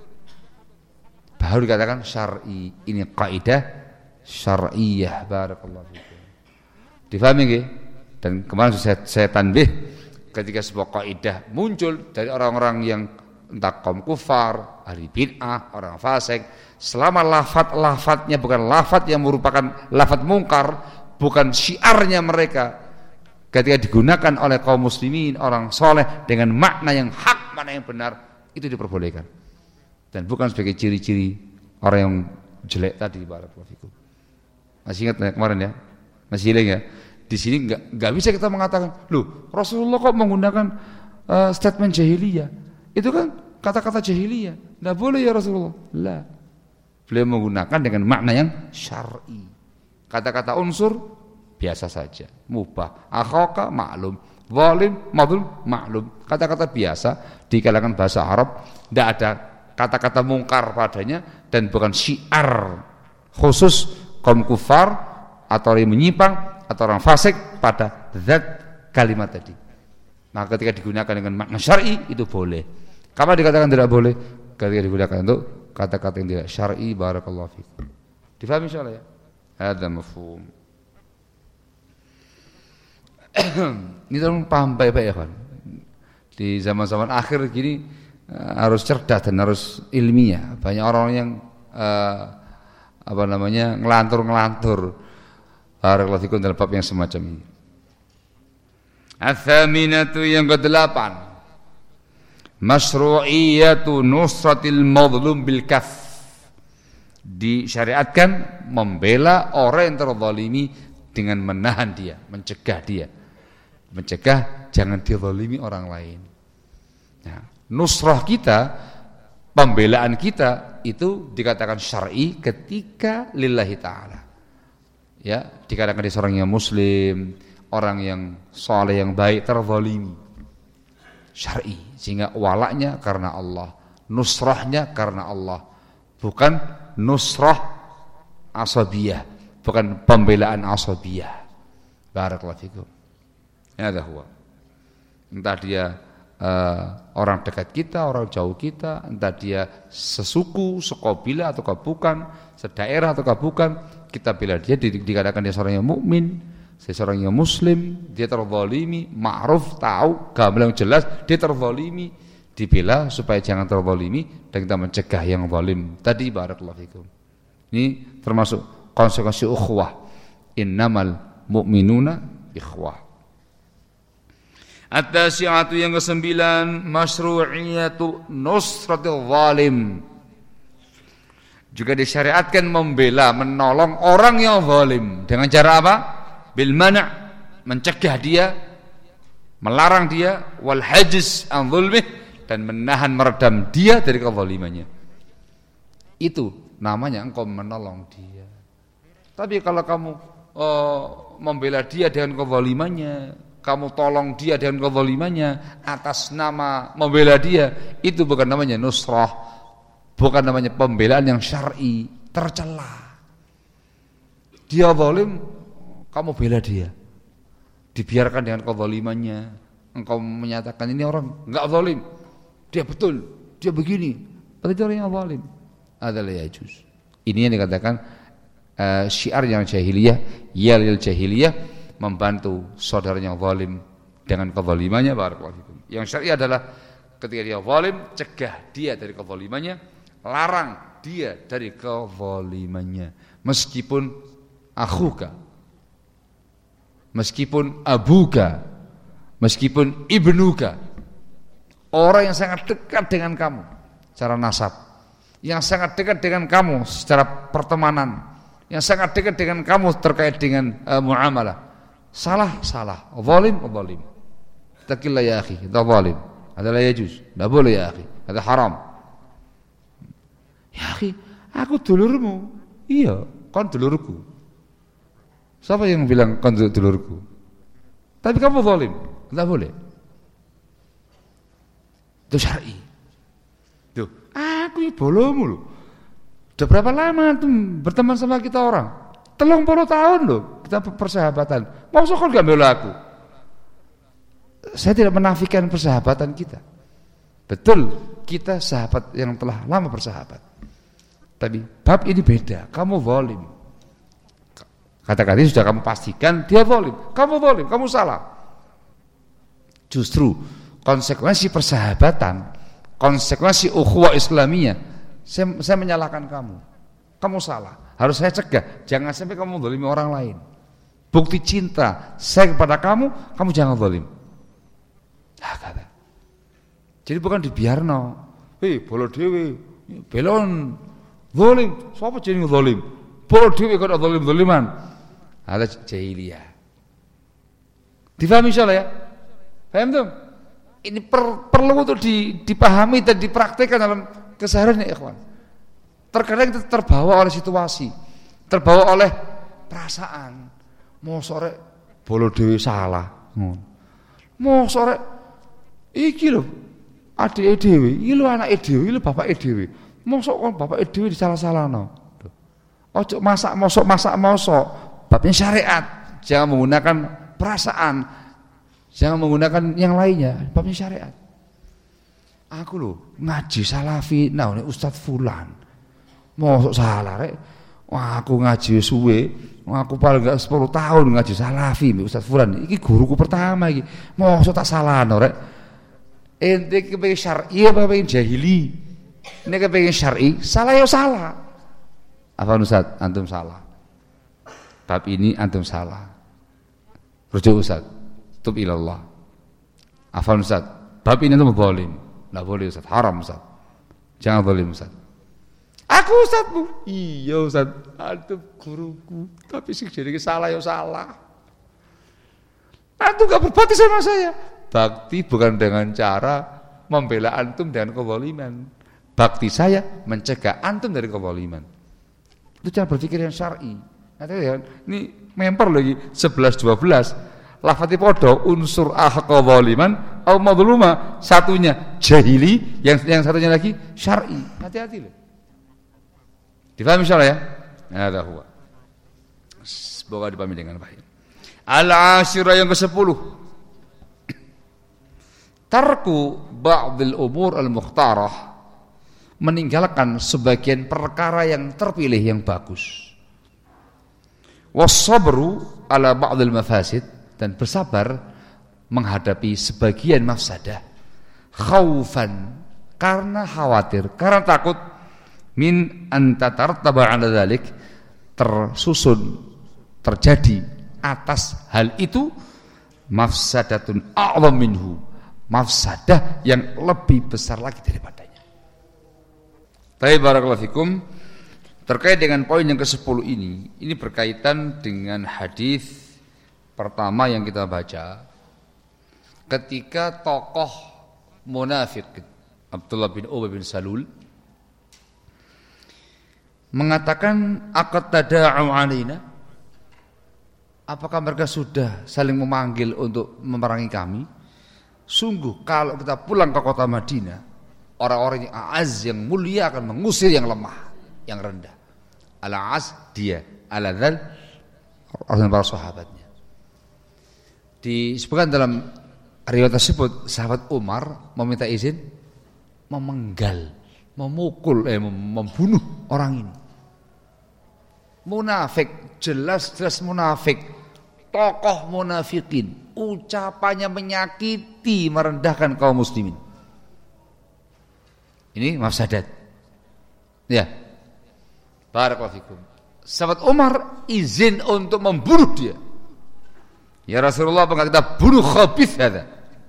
Baru dikatakan syar'i. Ini kaidah syar'iyah. Barakallahu fikum. Difahami nggih? Dan kemarin saya, saya tanbih ketika sebuah kaidah muncul dari orang-orang yang entah kaum kufar, ahli bid'ah, orang fasik, selama lafaz-lafaznya bukan lafaz yang merupakan lafaz mungkar, bukan syiarnya mereka, ketika digunakan oleh kaum muslimin, orang soleh dengan makna yang hak, makna yang benar, itu diperbolehkan. Dan bukan sebagai ciri-ciri orang yang jelek tadi. Barakallahu fikum. Masih ingat ya, kemarin ya? Masih ingat ya? Di sini enggak enggak bisa kita mengatakan, loh, Rasulullah kok menggunakan uh, statement jahiliyah? Itu kan kata-kata jahiliyah. Enggak boleh ya Rasulullah. Lah. Beliau menggunakan dengan makna yang syar'i. Kata-kata unsur biasa saja, mubah. Akhaka maklum, zalim madlum maklum. Kata-kata biasa di kalangan bahasa Arab, enggak ada kata-kata mungkar padanya dan bukan syiar khusus kaum kufar atau yang menyimpang atau orang fasik pada zat kalimat tadi. Nah, ketika digunakan dengan makna syar'i itu boleh. Kapan dikatakan tidak boleh? Ketika digunakan untuk kata-kata yang tidak syar'i. Barakallahu fikum. Difahami insyaallah ya? Hadza mafhum. Ini tolong paham baik-baik ya kan. Di zaman-zaman akhir gini harus cerdas dan harus ilmiah. Banyak orang yang uh, apa namanya ngelantur-ngelantur. Barakallahu fikum dalam bab yang semacam ini. Ats-tsaminatu yang kedelapan. Masyru'iyatu nusratil mazlum bil kaf. Disyariatkan membela orang yang terzalimi dengan menahan dia, mencegah dia. Mencegah jangan dizalimi orang lain. Nah, nusrah kita, pembelaan kita itu dikatakan syar'i ketika lillahi ta'ala. Ya, dikatakan dia seorang yang muslim, orang yang saleh yang baik terzalimi. syar'i, sehingga walaknya karena Allah, nusrahnya karena Allah, bukan nusrah asabiyah, bukan pembelaan asabiyah. Barakallahu fikum. Hadza huwa. Entah dia uh, orang dekat kita, orang jauh kita, entah dia sesuku, sekabila atau bukan, sedaerah atau bukan, kita bela dia, dikatakan dia seorang yang mukmin, seorang yang muslim, dia terzalimi, ma'ruf, tahu, gamblang jelas, dia terzalimi, dibela supaya jangan terzalimi dan kita mencegah yang zalim. Tadi barakallahu fikum. Ini termasuk konsekuensi ukhuwah. Innamal mu'minuna ikhwah. At-tasi'atu yang kesembilan, masyru'iyatu nusratil zalim. Juga disyariatkan membela, menolong orang yang zalim. Dengan cara apa? Bil mana', mencegah dia, melarang dia, wal hajiz an zulmih, dan menahan meredam dia dari kezalimannya. Itu namanya engkau menolong dia. Tapi kalau kamu uh, membela dia dengan kezalimannya, kamu tolong dia dengan kezalimannya atas nama membela dia, itu bukan namanya nusrah, bukan namanya pembelaan yang syar'i, tercela. Dia zalim, kamu bela dia, dibiarkan dengan kezalimannya, engkau menyatakan ini orang enggak zalim, dia betul, dia begini, berarti orang yang zalim. Adalah yajuz. Ini yang dikatakan uh, syiar yang jahiliyah, ya lil jahiliyah, membantu saudara yang zalim dengan kezalimannya. Barakallahu fikum. Yang syar'i adalah ketika dia zalim, cegah dia dari kezalimannya, larang dia dari kezalimannya, meskipun akhuka, meskipun abuka, meskipun ibnuka, orang yang sangat dekat dengan kamu secara nasab, yang sangat dekat dengan kamu secara pertemanan, yang sangat dekat dengan kamu terkait dengan uh, muamalah, salah, salah, zalim, zalim. Takillah ya akhi, itu zalim. Ada la yajuz, tidak boleh ya akhi, ada haram. Ya akhi, aku dulurmu. Iya, kon dulurku. Siapa yang bilang kon dulurku? Tapi kamu zalim, tidak boleh. Itu syar'i. Tuh, aku ini bolomu loh. Udah berapa lama tuh berteman sama kita orang? Telung puluh tahun loh kita persahabatan. Maksud kau gak bela aku? Saya tidak menafikan persahabatan kita. Betul, kita sahabat yang telah lama bersahabat. Tapi bab ini beda. Kamu zalim. Kata-kata sudah kamu pastikan dia zalim. Kamu zalim, kamu salah. Justru konsekuensi persahabatan, konsekuensi ukhuwah Islamiyah, saya, saya menyalahkan kamu. Kamu salah. Harus saya cegah, jangan sampai kamu zalimi orang lain. Bukti cinta saya kepada kamu, kamu jangan zalim. Nah, kata. Jadi bukan dibiarno. Hei, bolo dhewe, belon zalim, sapa jenenge zalim? Bolo dhewe kok zalim-zaliman. Ada jahiliyah. Difahami insyaallah ya? Paham tuh? Ini per, perlu untuk di, dipahami dan dipraktikkan dalam keseharian ya ikhwan. Terkadang kita terbawa oleh situasi, terbawa oleh perasaan. Mau sore bolo dhewe salah. Mau sore iki lho adike dhewe, iki lho anake dhewe, iki lho bapake dhewe. Mosok kon bapake dhewe disalah-salahno. Ojo masak mosok masak mosok. Babnya syariat. Jangan menggunakan perasaan. Jangan menggunakan yang lainnya, babnya syariat. Aku lho ngaji salafi, nah ini Ustadz Fulan. Mosok salah rek. Wah, aku ngaji suwe, aku paling enggak sepuluh tahun ngaji salafi mbek Ustadz Fulan. Iki guruku pertama iki. Mosok tak salahno rek. Ente kepengin syar'i apa kepengin jahili? Nek kepengin syar'i, salah ya salah. Apa Ustadz? Antum salah. Bab ini antum salah. Rujuk Ustadz. Tub ilallah. Afan Ustaz, bab ini antum zalim. Enggak boleh Ustaz, haram Ustaz. Jangan zalim Ustaz. Aku Ustaz Bu. Iya Ustaz, antum guruku. Tapi sing jenenge salah ya salah. Antum enggak berbakti sama saya. Bakti bukan dengan cara membela antum dengan kezaliman. Bakti saya mencegah antum dari kezaliman. Itu cara berpikir yang syar'i. Nah, ya, ini memper lagi sebelas dua belas. lafati podo unsur ahqa zaliman au madluma, satunya jahili, yang yang satunya lagi syar'i. Hati-hati loh. Difahami insyaallah ya? Hadza huwa. Semoga dipahami dengan baik. Al-ashira yang kesepuluh. Tarku ba'dil umur al-mukhtarah, meninggalkan sebagian perkara yang terpilih yang bagus. Was-sabru ala ba'dil mafasid, dan bersabar menghadapi sebagian mafsadah. Khaufan, karena khawatir, karena takut min antatartaba 'ala dzalik, tersusun terjadi atas hal itu mafsadatun a'zam minhu, mafsadah yang lebih besar lagi daripadanya. Baik, barakallahu fikum. Terkait dengan poin yang kesepuluh ini, ini berkaitan dengan hadis pertama yang kita baca ketika tokoh munafik Abdullah bin Ubay bin Salul mengatakan aqad tada'u alaina, apakah mereka sudah saling memanggil untuk memerangi kami? Sungguh kalau kita pulang ke kota Madinah, orang-orang yang a'az, yang mulia akan mengusir yang lemah, yang rendah. Al-a'az dia, al-adzal para sahabatnya. Disebutkan dalam riwayat tersebut, sahabat Umar meminta izin memenggal, memukul, eh, membunuh orang ini. Munafik, jelas-jelas munafik, tokoh munafikin, ucapannya menyakiti, merendahkan kaum muslimin. Ini mafsadat. Ya. Barakallahu fikum. Sahabat Umar izin untuk membunuh dia. Ya Rasulullah, apakah kita bunuh khabith hadza?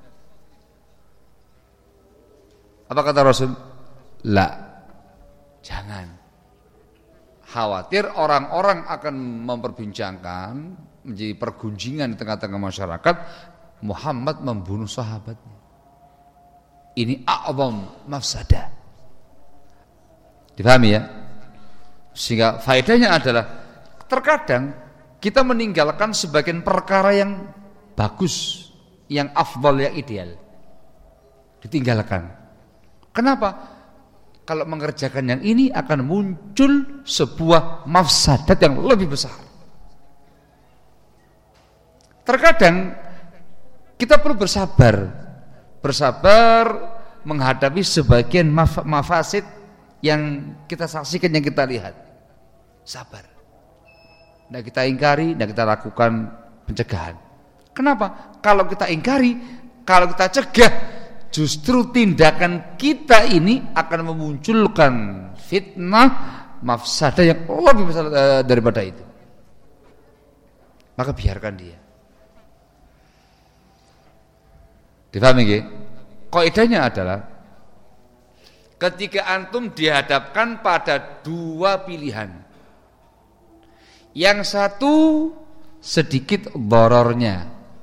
Apa kata Rasul? La. Jangan. Khawatir orang-orang akan memperbincangkan, menjadi pergunjingan di tengah-tengah masyarakat, Muhammad membunuh sahabatnya. Ini a'zam mafsadah. Dipahami ya? Sehingga faedahnya adalah terkadang kita meninggalkan sebagian perkara yang bagus, yang afdal, yang ideal, ditinggalkan. Kenapa? Kalau mengerjakan yang ini akan muncul sebuah mafsadat yang lebih besar. Terkadang kita perlu bersabar, bersabar menghadapi sebagian maf mafasid yang kita saksikan, yang kita lihat. Sabar. Nah, kita ingkari, nah kita lakukan pencegahan. Kenapa? Kalau kita ingkari, kalau kita cegah, justru tindakan kita ini akan memunculkan fitnah, mafsadah yang lebih besar uh, daripada itu. Maka biarkan dia. Difahami nggih? Kaidahnya adalah ketika antum dihadapkan pada dua pilihan. Yang satu sedikit dorornya,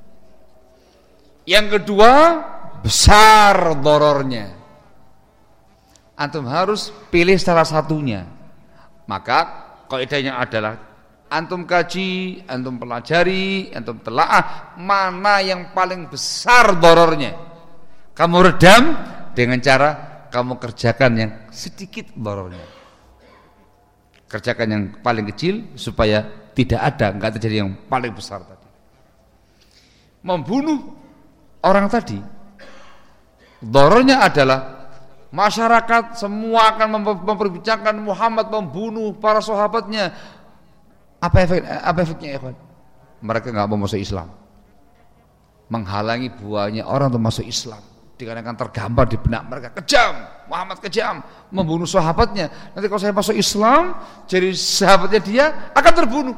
yang kedua besar dorornya. Antum harus pilih salah satunya. Maka kaidahnya adalah antum kaji, antum pelajari, antum telaah mana yang paling besar dorornya. Kamu redam dengan cara kamu kerjakan yang sedikit dorornya. Kerjakan yang paling kecil supaya tidak ada, enggak terjadi yang paling besar tadi. Membunuh orang tadi, dorornya adalah masyarakat semua akan memperbincangkan Muhammad membunuh para sahabatnya. Apa efek, apa efeknya ya kawan? Mereka enggak mau masuk Islam, menghalangi buahnya orang untuk masuk Islam. Dikarenakan tergambar di benak mereka, kejam, Muhammad kejam, membunuh sahabatnya. Nanti kalau saya masuk Islam, jadi sahabatnya dia akan terbunuh.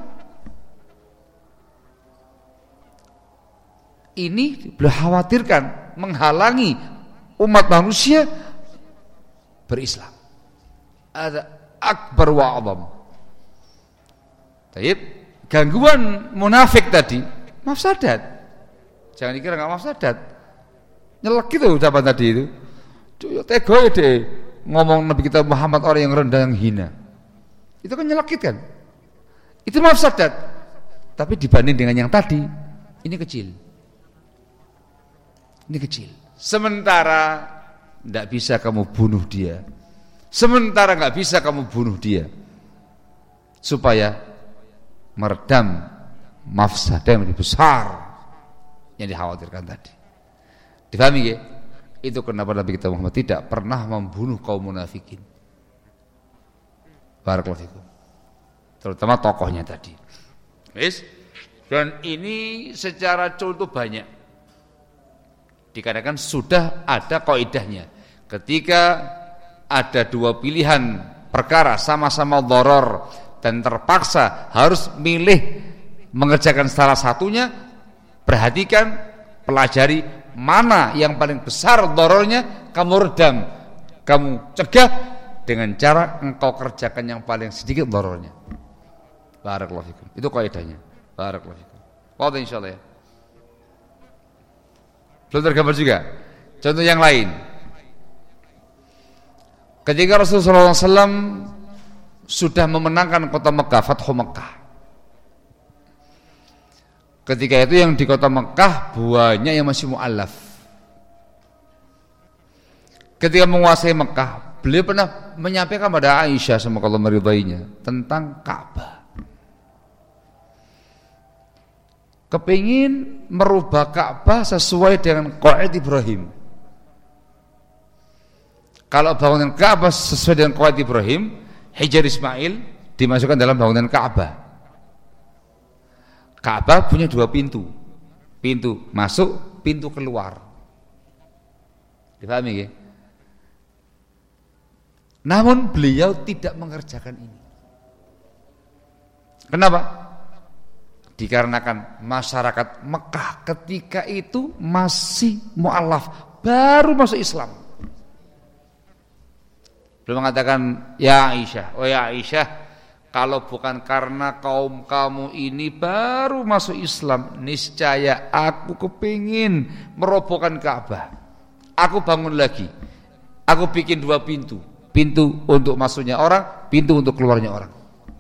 Ini beliau khawatirkan, menghalangi umat manusia berislam. Ada akbar wa a'zam. Taib, gangguan munafik tadi, mafsadat. Jangan dikira enggak mafsadat. Nyelek gitu ucapan tadi itu. Tega deh ngomong Nabi kita Muhammad orang yang rendah, yang hina. Itu kan nyelekit kan? Itu mafsadat. Tapi dibanding dengan yang tadi, Ini kecil. Ini kecil. Sementara tidak bisa kamu bunuh dia. Sementara nggak bisa kamu bunuh dia. Supaya meredam mafsadah yang lebih besar yang dikhawatirkan tadi. Difahami ya? Itu kenapa Nabi kita Muhammad tidak pernah membunuh kaum munafikin. Barakallahu fikum. Terutama tokohnya tadi. Wis? Dan ini secara contoh banyak. Dikarenakan sudah ada kaidahnya. Ketika ada dua pilihan perkara sama-sama dharor dan terpaksa harus milih mengerjakan salah satunya, perhatikan, pelajari mana yang paling besar dharornya, kamu redam, kamu cegah dengan cara engkau kerjakan yang paling sedikit dharornya. Barakallahu fikum. Itu kaidahnya. Barakallahu fikum. Wadah insyaallah ya. Belum tergambar juga. Contoh yang lain. Ketika Rasulullah shallallahu alaihi wasallam sudah memenangkan kota Mekah, Fathu Mekah. Ketika itu yang di kota Mekah banyak yang masih mu'alaf. Ketika menguasai Mekah, beliau pernah menyampaikan pada Aisyah, semoga Allah meridainya, tentang Ka'bah. Kepingin merubah Ka'bah sesuai dengan qaid Ibrahim. Kalau bangunan Ka'bah sesuai dengan qaid Ibrahim, Hijar Ismail dimasukkan dalam bangunan Ka'bah. Ka'bah punya dua pintu, pintu masuk, pintu keluar. Dipahami ya? Namun beliau tidak mengerjakan ini. Kenapa? Dikarenakan masyarakat Mekah ketika itu masih mu'alaf, baru masuk Islam. Beliau mengatakan, ya Aisyah, oh ya Aisyah, kalau bukan karena kaum kamu ini baru masuk Islam, niscaya aku kepingin merobohkan Ka'bah. Aku bangun lagi, aku bikin dua pintu, pintu untuk masuknya orang, pintu untuk keluarnya orang.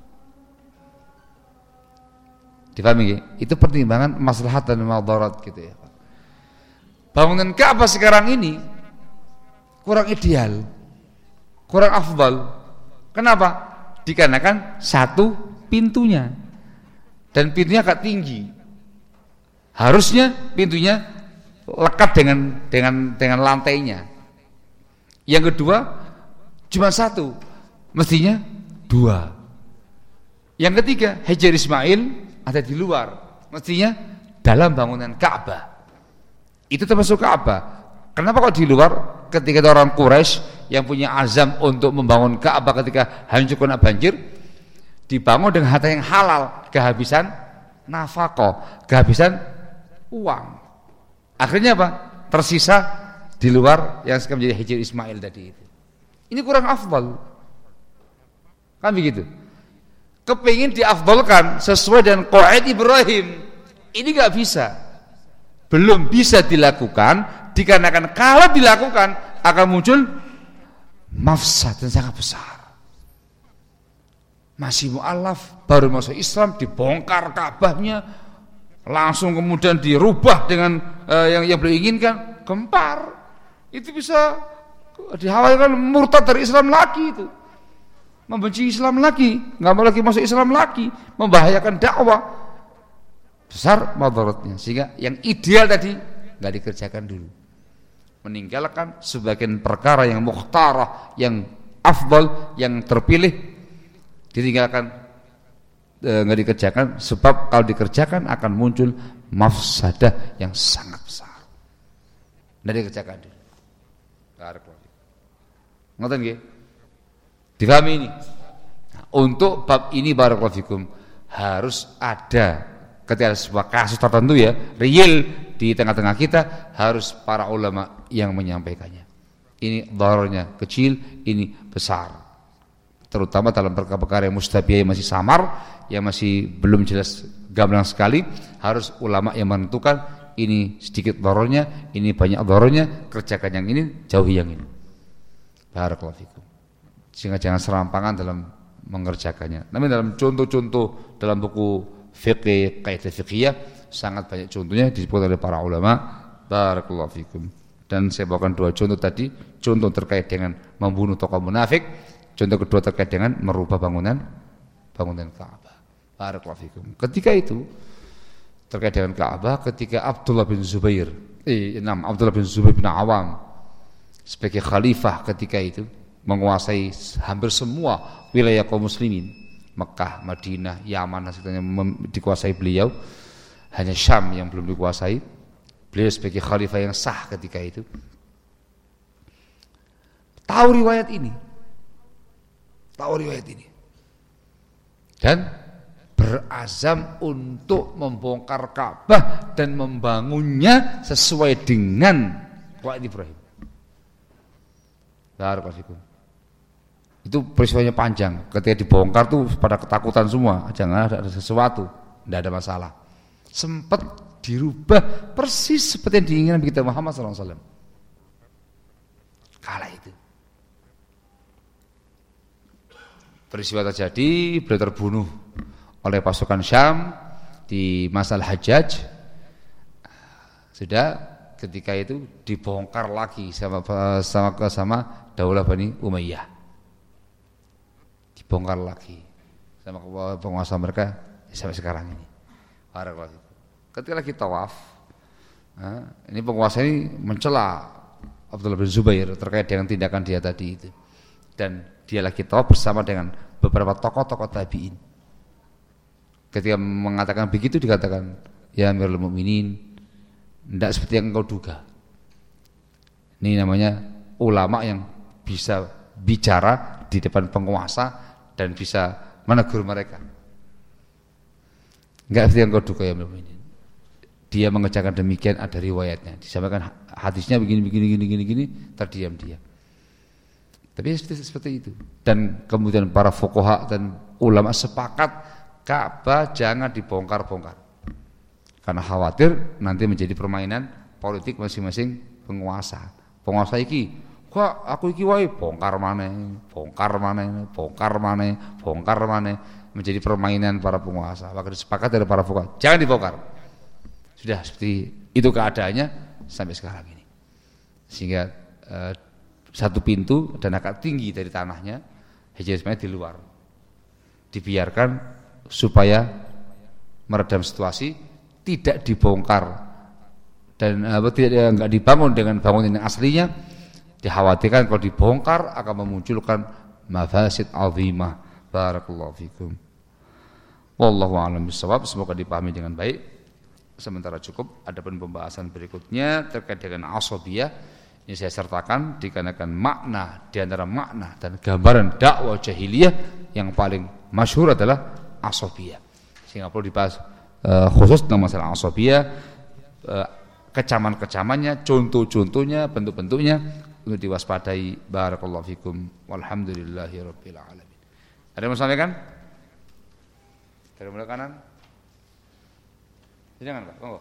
Difahami ya? Itu pertimbangan maslahat dan madarat gitu ya. Bangunan Ka'bah sekarang ini kurang ideal, kurang afdal. Kenapa? Dikarenakan satu pintunya, dan pintunya agak tinggi. Harusnya pintunya lekat dengan dengan dengan lantainya. Yang kedua cuma satu, mestinya dua. Yang ketiga Hijar Ismail ada di luar, mestinya dalam bangunan Ka'bah. Itu termasuk Ka'bah. Kenapa kok di luar? Ketika orang Quraisy yang punya azam untuk membangun Ka'bah ketika hancur kena banjir, dibangun dengan harta yang halal, kehabisan nafkah, kehabisan uang. Akhirnya apa? Tersisa di luar yang sekarang menjadi Hijar Ismail tadi itu. Ini kurang afdal. Kan begitu? Kepingin diafdalkan sesuai dengan qaid Ibrahim, ini gak bisa, belum bisa dilakukan, dikarenakan kalau dilakukan akan muncul mafsad yang sangat besar. Masih mu'alaf, baru masuk Islam, dibongkar Ka'bahnya, langsung kemudian dirubah dengan uh, yang yang beliau inginkan, gempar. Itu bisa dikhawatirkan murtad dari Islam lagi itu. Membenci Islam lagi, nggak mau lagi masuk Islam lagi, membahayakan dakwah, besar madaratnya. Sehingga yang ideal tadi nggak dikerjakan dulu, meninggalkan sebagian perkara yang mukhtarah, yang afdal, yang terpilih, ditinggalkan, nggak e, dikerjakan. Sebab kalau dikerjakan akan muncul mafsadah yang sangat besar. Nggak dikerjakan dulu. Ngoten nggih? Difahami ini. Nah, untuk bab ini barakallahu fikum harus ada ketika ada sebuah kasus tertentu ya, real di tengah-tengah kita, harus para ulama yang menyampaikannya. Ini dhararnya kecil, ini besar. Terutama dalam perkara-perkara yang mustabih, yang masih samar, yang masih belum jelas gamblang sekali, harus ulama yang menentukan ini sedikit dhararnya, ini banyak dhararnya, kerjakan yang ini, jauhi yang ini. Barakallahu fikum. Sehingga jangan serampangan dalam mengerjakannya. Namun dalam contoh-contoh dalam buku fikih, kaidah fikih, sangat banyak contohnya disebut oleh para ulama. Barakallahu fikum. Dan saya bawakan dua contoh tadi, contoh terkait dengan membunuh tokoh munafik, contoh kedua terkait dengan merubah bangunan bangunan Ka'bah. Barakallahu fikum. Ketika itu terkait dengan Ka'bah, ketika Abdullah bin Zubair, eh, enam Abdullah bin Zubair bin Awam sebagai khalifah ketika itu menguasai hampir semua wilayah kaum muslimin, Mekah, Madinah, Yaman, sekitarnya dikuasai beliau, hanya Syam yang belum dikuasai. Beliau sebagai khalifah yang sah ketika itu tahu riwayat ini, tahu riwayat ini, dan berazam untuk membongkar Ka'bah dan membangunnya sesuai dengan Wa'id Ibrahim. Barakallahu. Itu peristiwanya panjang. Ketika dibongkar tuh pada ketakutan semua, jangan ada, ada sesuatu, tidak ada masalah. Sempat dirubah persis seperti yang diinginkan kita Muhammad sallallahu alaihi wasallam. Kala itu peristiwa terjadi, beliau terbunuh oleh pasukan Syam di masa Al-Hajjaj. Sudah ketika itu dibongkar lagi sama sama sama Daulah Bani Umayyah. Dibongkar lagi sama penguasa mereka sampai sekarang ini. Ketika lagi tawaf, nah, ini penguasa ini mencela Abdullah bin Zubair terkait dengan tindakan dia tadi itu, dan dia lagi tawaf bersama dengan beberapa tokoh-tokoh tabi'in. Ketika mengatakan begitu dikatakan, ya Amirul Mukminin, tidak seperti yang engkau duga. Ini namanya ulama yang bisa bicara di depan penguasa dan bisa menegur mereka. Enggak seperti yang engkau duga ya Amirul Mukminin. Dia mengerjakan demikian, ada riwayatnya. Disampaikan hadisnya begini begini gini gini gini, terdiam dia. Tapi seperti, seperti itu. Dan kemudian para fuqaha dan ulama sepakat Ka'bah jangan dibongkar-bongkar. Karena khawatir nanti menjadi permainan politik masing-masing penguasa. Penguasa iki, kok aku iki wae bongkar maneh, bongkar maneh, bongkar maneh, bongkar maneh, menjadi permainan para penguasa. Maka sepakat dari para fuqaha, jangan dibongkar. Sudah seperti itu keadaannya sampai sekarang ini. Sehingga eh, satu pintu dan agak tinggi dari tanahnya, Hajar Ismail di luar. Dibiarkan supaya meredam situasi, tidak dibongkar dan apa tidak enggak dibangun dengan bangunan yang aslinya. Dikhawatirkan kalau dibongkar akan memunculkan mafasid azimah. Barakallahu fikum. Wallahu a'lam bishawab. Semoga dipahami dengan baik. Sementara cukup, adapun pembahasan berikutnya terkait dengan asabiyah ini saya sertakan dikarenakan makna di antara makna dan gambaran dakwah jahiliyah yang paling masyhur adalah asabiyah. Sehingga perlu dibahas uh, khusus tentang masalah asabiyah, uh, kecaman-kecamannya, contoh-contohnya, bentuk-bentuknya untuk diwaspadai. Barakallahu fikum. Walhamdulillahirabbil alamin. Ada yang mau sampaikan? Dari mulai kanan. Jangan Pak, monggo.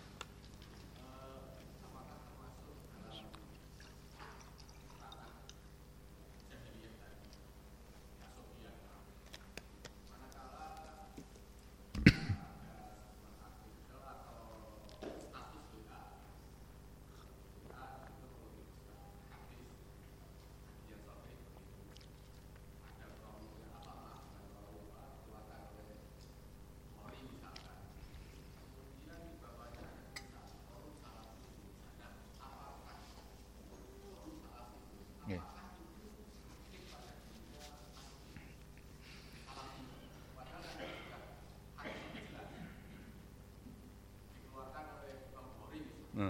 Hmm.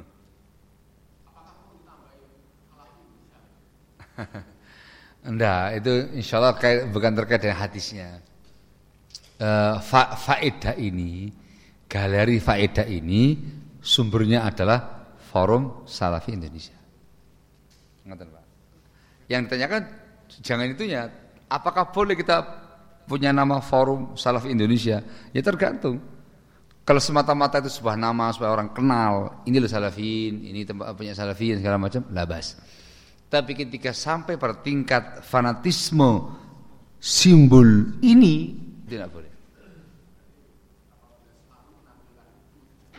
Enggak, itu insya Allah bukan terkait dengan hadisnya. Uh, fa faedah ini, galeri faedah ini sumbernya adalah Forum Salafi Indonesia. Ngerti, Pak? Yang ditanyakan jangan itunya, apakah boleh kita punya nama Forum Salafi Indonesia? Ya tergantung. Kalau semata-mata itu sebuah nama supaya orang kenal, ini loh salafin, ini tempat punya salafin segala macam, labas. Tapi ketika sampai pada tingkat fanatisme simbol ini tidak boleh.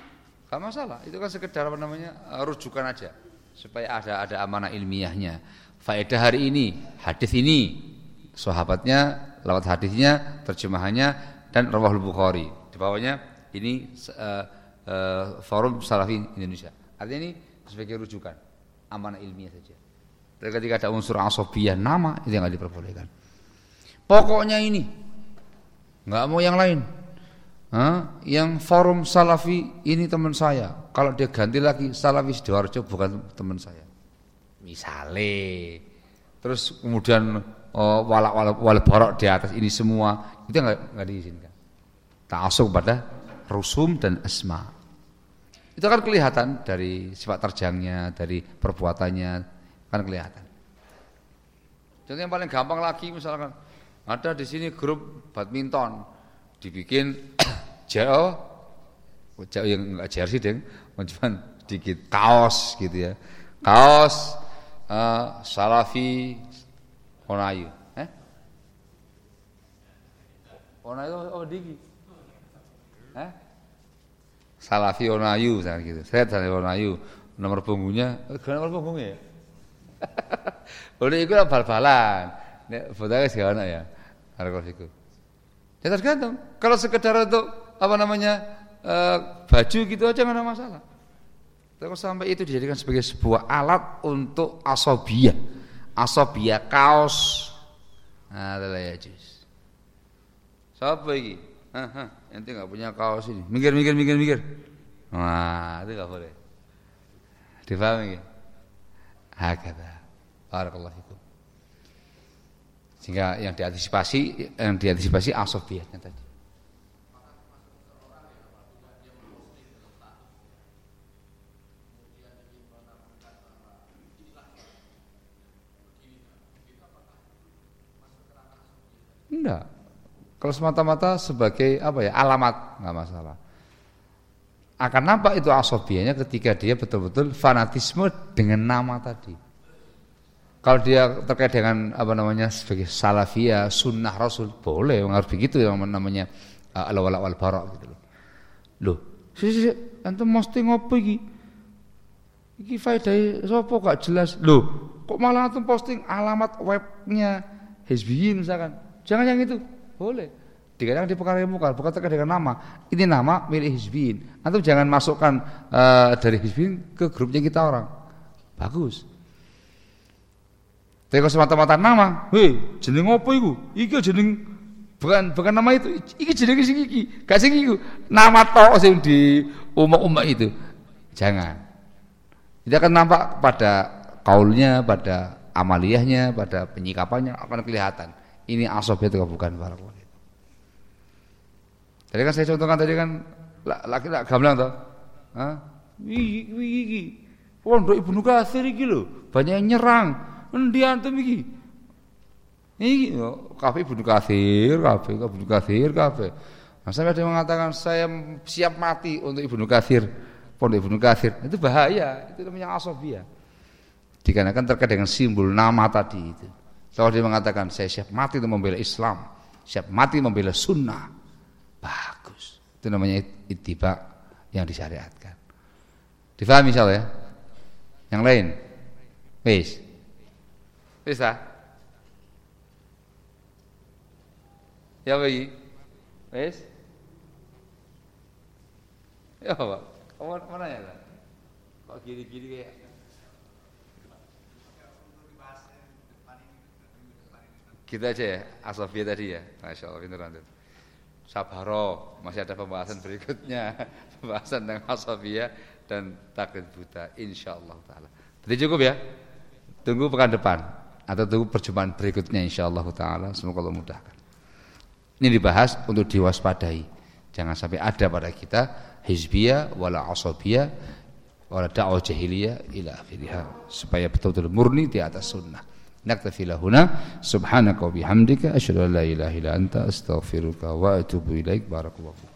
Gak masalah, itu kan sekedar apa namanya rujukan aja supaya ada ada amanah ilmiahnya. Faedah hari ini, hadis ini, sahabatnya, lewat hadisnya, terjemahannya dan rawahul Bukhari. Di bawahnya ini uh, uh, Forum Salafi Indonesia. Artinya ini sebagai rujukan amanah ilmiah saja. Dan ketika ada unsur asabiyah nama itu yang nggak diperbolehkan. Pokoknya ini, nggak mau yang lain. Hah? Yang Forum Salafi ini teman saya. Kalau dia ganti lagi Salafi Sidoarjo bukan teman saya. Misale. Terus kemudian oh, walak walak wal barok di atas ini semua itu nggak nggak diizinkan. Ta'assub pada rusum dan asma. Itu kan kelihatan dari sifat terjangnya, dari perbuatannya kan kelihatan. Contoh yang paling gampang lagi misalkan ada di sini grup badminton dibikin jauh, jauh yang enggak jersey deng, cuma sedikit kaos gitu ya, kaos uh, Salafi Onayu, eh? Onayu oh digi, eh? Salafi Onayu, misalnya gitu, saya Salafi Onayu, nomor punggungnya, nomor punggungnya ya, boleh ikut bal-balan, fotonya segala ya, harga itu. Ya tergantung. Kalau sekedar untuk apa namanya uh, baju gitu aja nggak ada masalah. Kalau sampai itu dijadikan sebagai sebuah alat untuk asobiyah, asobiyah kaos, nah adalah ya jus. Siapa lagi? Hah, ente nggak punya kaos ini. Mikir, mikir, mikir, mikir. Wah, itu nggak boleh. Difahami? Hakata. Barakallahu fikum. Sehingga yang diantisipasi yang diantisipasi asofiyahnya tadi. Enggak. Kalau semata-mata sebagai apa ya alamat nggak masalah. Akan nampak itu asofiyahnya ketika dia betul-betul fanatisme dengan nama tadi. Kalau dia terkait dengan apa namanya sebagai salafiyah, sunnah Rasul boleh, harus begitu yang namanya uh, al-wala wal bara gitu loh. Loh, sih antum mesti ngopo iki? Iki faedahe sapa gak jelas. Loh, kok malah antum posting alamat webnya Hizbiyin misalkan. Jangan yang itu. Boleh. Dikatakan di perkara muka, bukan terkait dengan nama. Ini nama milik Hizbiyin. Antum jangan masukkan uh, dari Hizbiyin ke grupnya kita orang. Bagus. Tapi kalau semata-mata nama, hei, jeneng apa iku? Iki jeneng bukan bukan nama itu. Iki jeneng sing iki, gak sing iku. Nama tok sing di umat-umat itu. Jangan. Itu akan nampak pada kaulnya, pada amaliyahnya, pada penyikapannya akan kelihatan. Ini asabiyah atau bukan barakallahu. Tadi kan saya contohkan tadi kan laki-laki gamblang toh. Hah? Iki iki. Pondok Ibnu Katsir iki lho, banyak yang nyerang. Endi antum iki? Iki kabeh Ibnu Katsir, kabeh Ibnu Katsir, kabeh. Nah, sampai ada yang mengatakan saya siap mati untuk Ibnu Katsir, pondok Ibnu Katsir. Itu bahaya, itu namanya asabiyah. Dikarenakan terkait dengan simbol nama tadi itu. Kalau dia mengatakan saya siap mati untuk membela Islam, siap mati membela sunnah, bagus. Itu namanya ittiba yang disyariatkan. Difahami insyaallah ya? Yang lain? Wis. Bisa? Ya bagi? Wes? Ya Pak, kamu mana ya lah? Kok gini-gini kayak? Kita aja ya, asofiyah tadi ya, masya Allah pintar nanti. Sabaro, masih ada pembahasan berikutnya, pembahasan tentang asofiyah dan taklid buta, insya Allah taala. Jadi cukup ya, tunggu pekan depan. Atau tunggu perjumpaan berikutnya insyaallah taala, semoga Allah mudahkan. Ini dibahas untuk diwaspadai. Jangan sampai ada pada kita hizbiyah wala asabiyah wala da'wah jahiliyah ila akhirih, supaya betul-betul murni di atas sunnah. Naktafi lahuna subhanaka wa bihamdika asyhadu an la ilaha illa anta astaghfiruka wa atubu ilaik. Barakallahu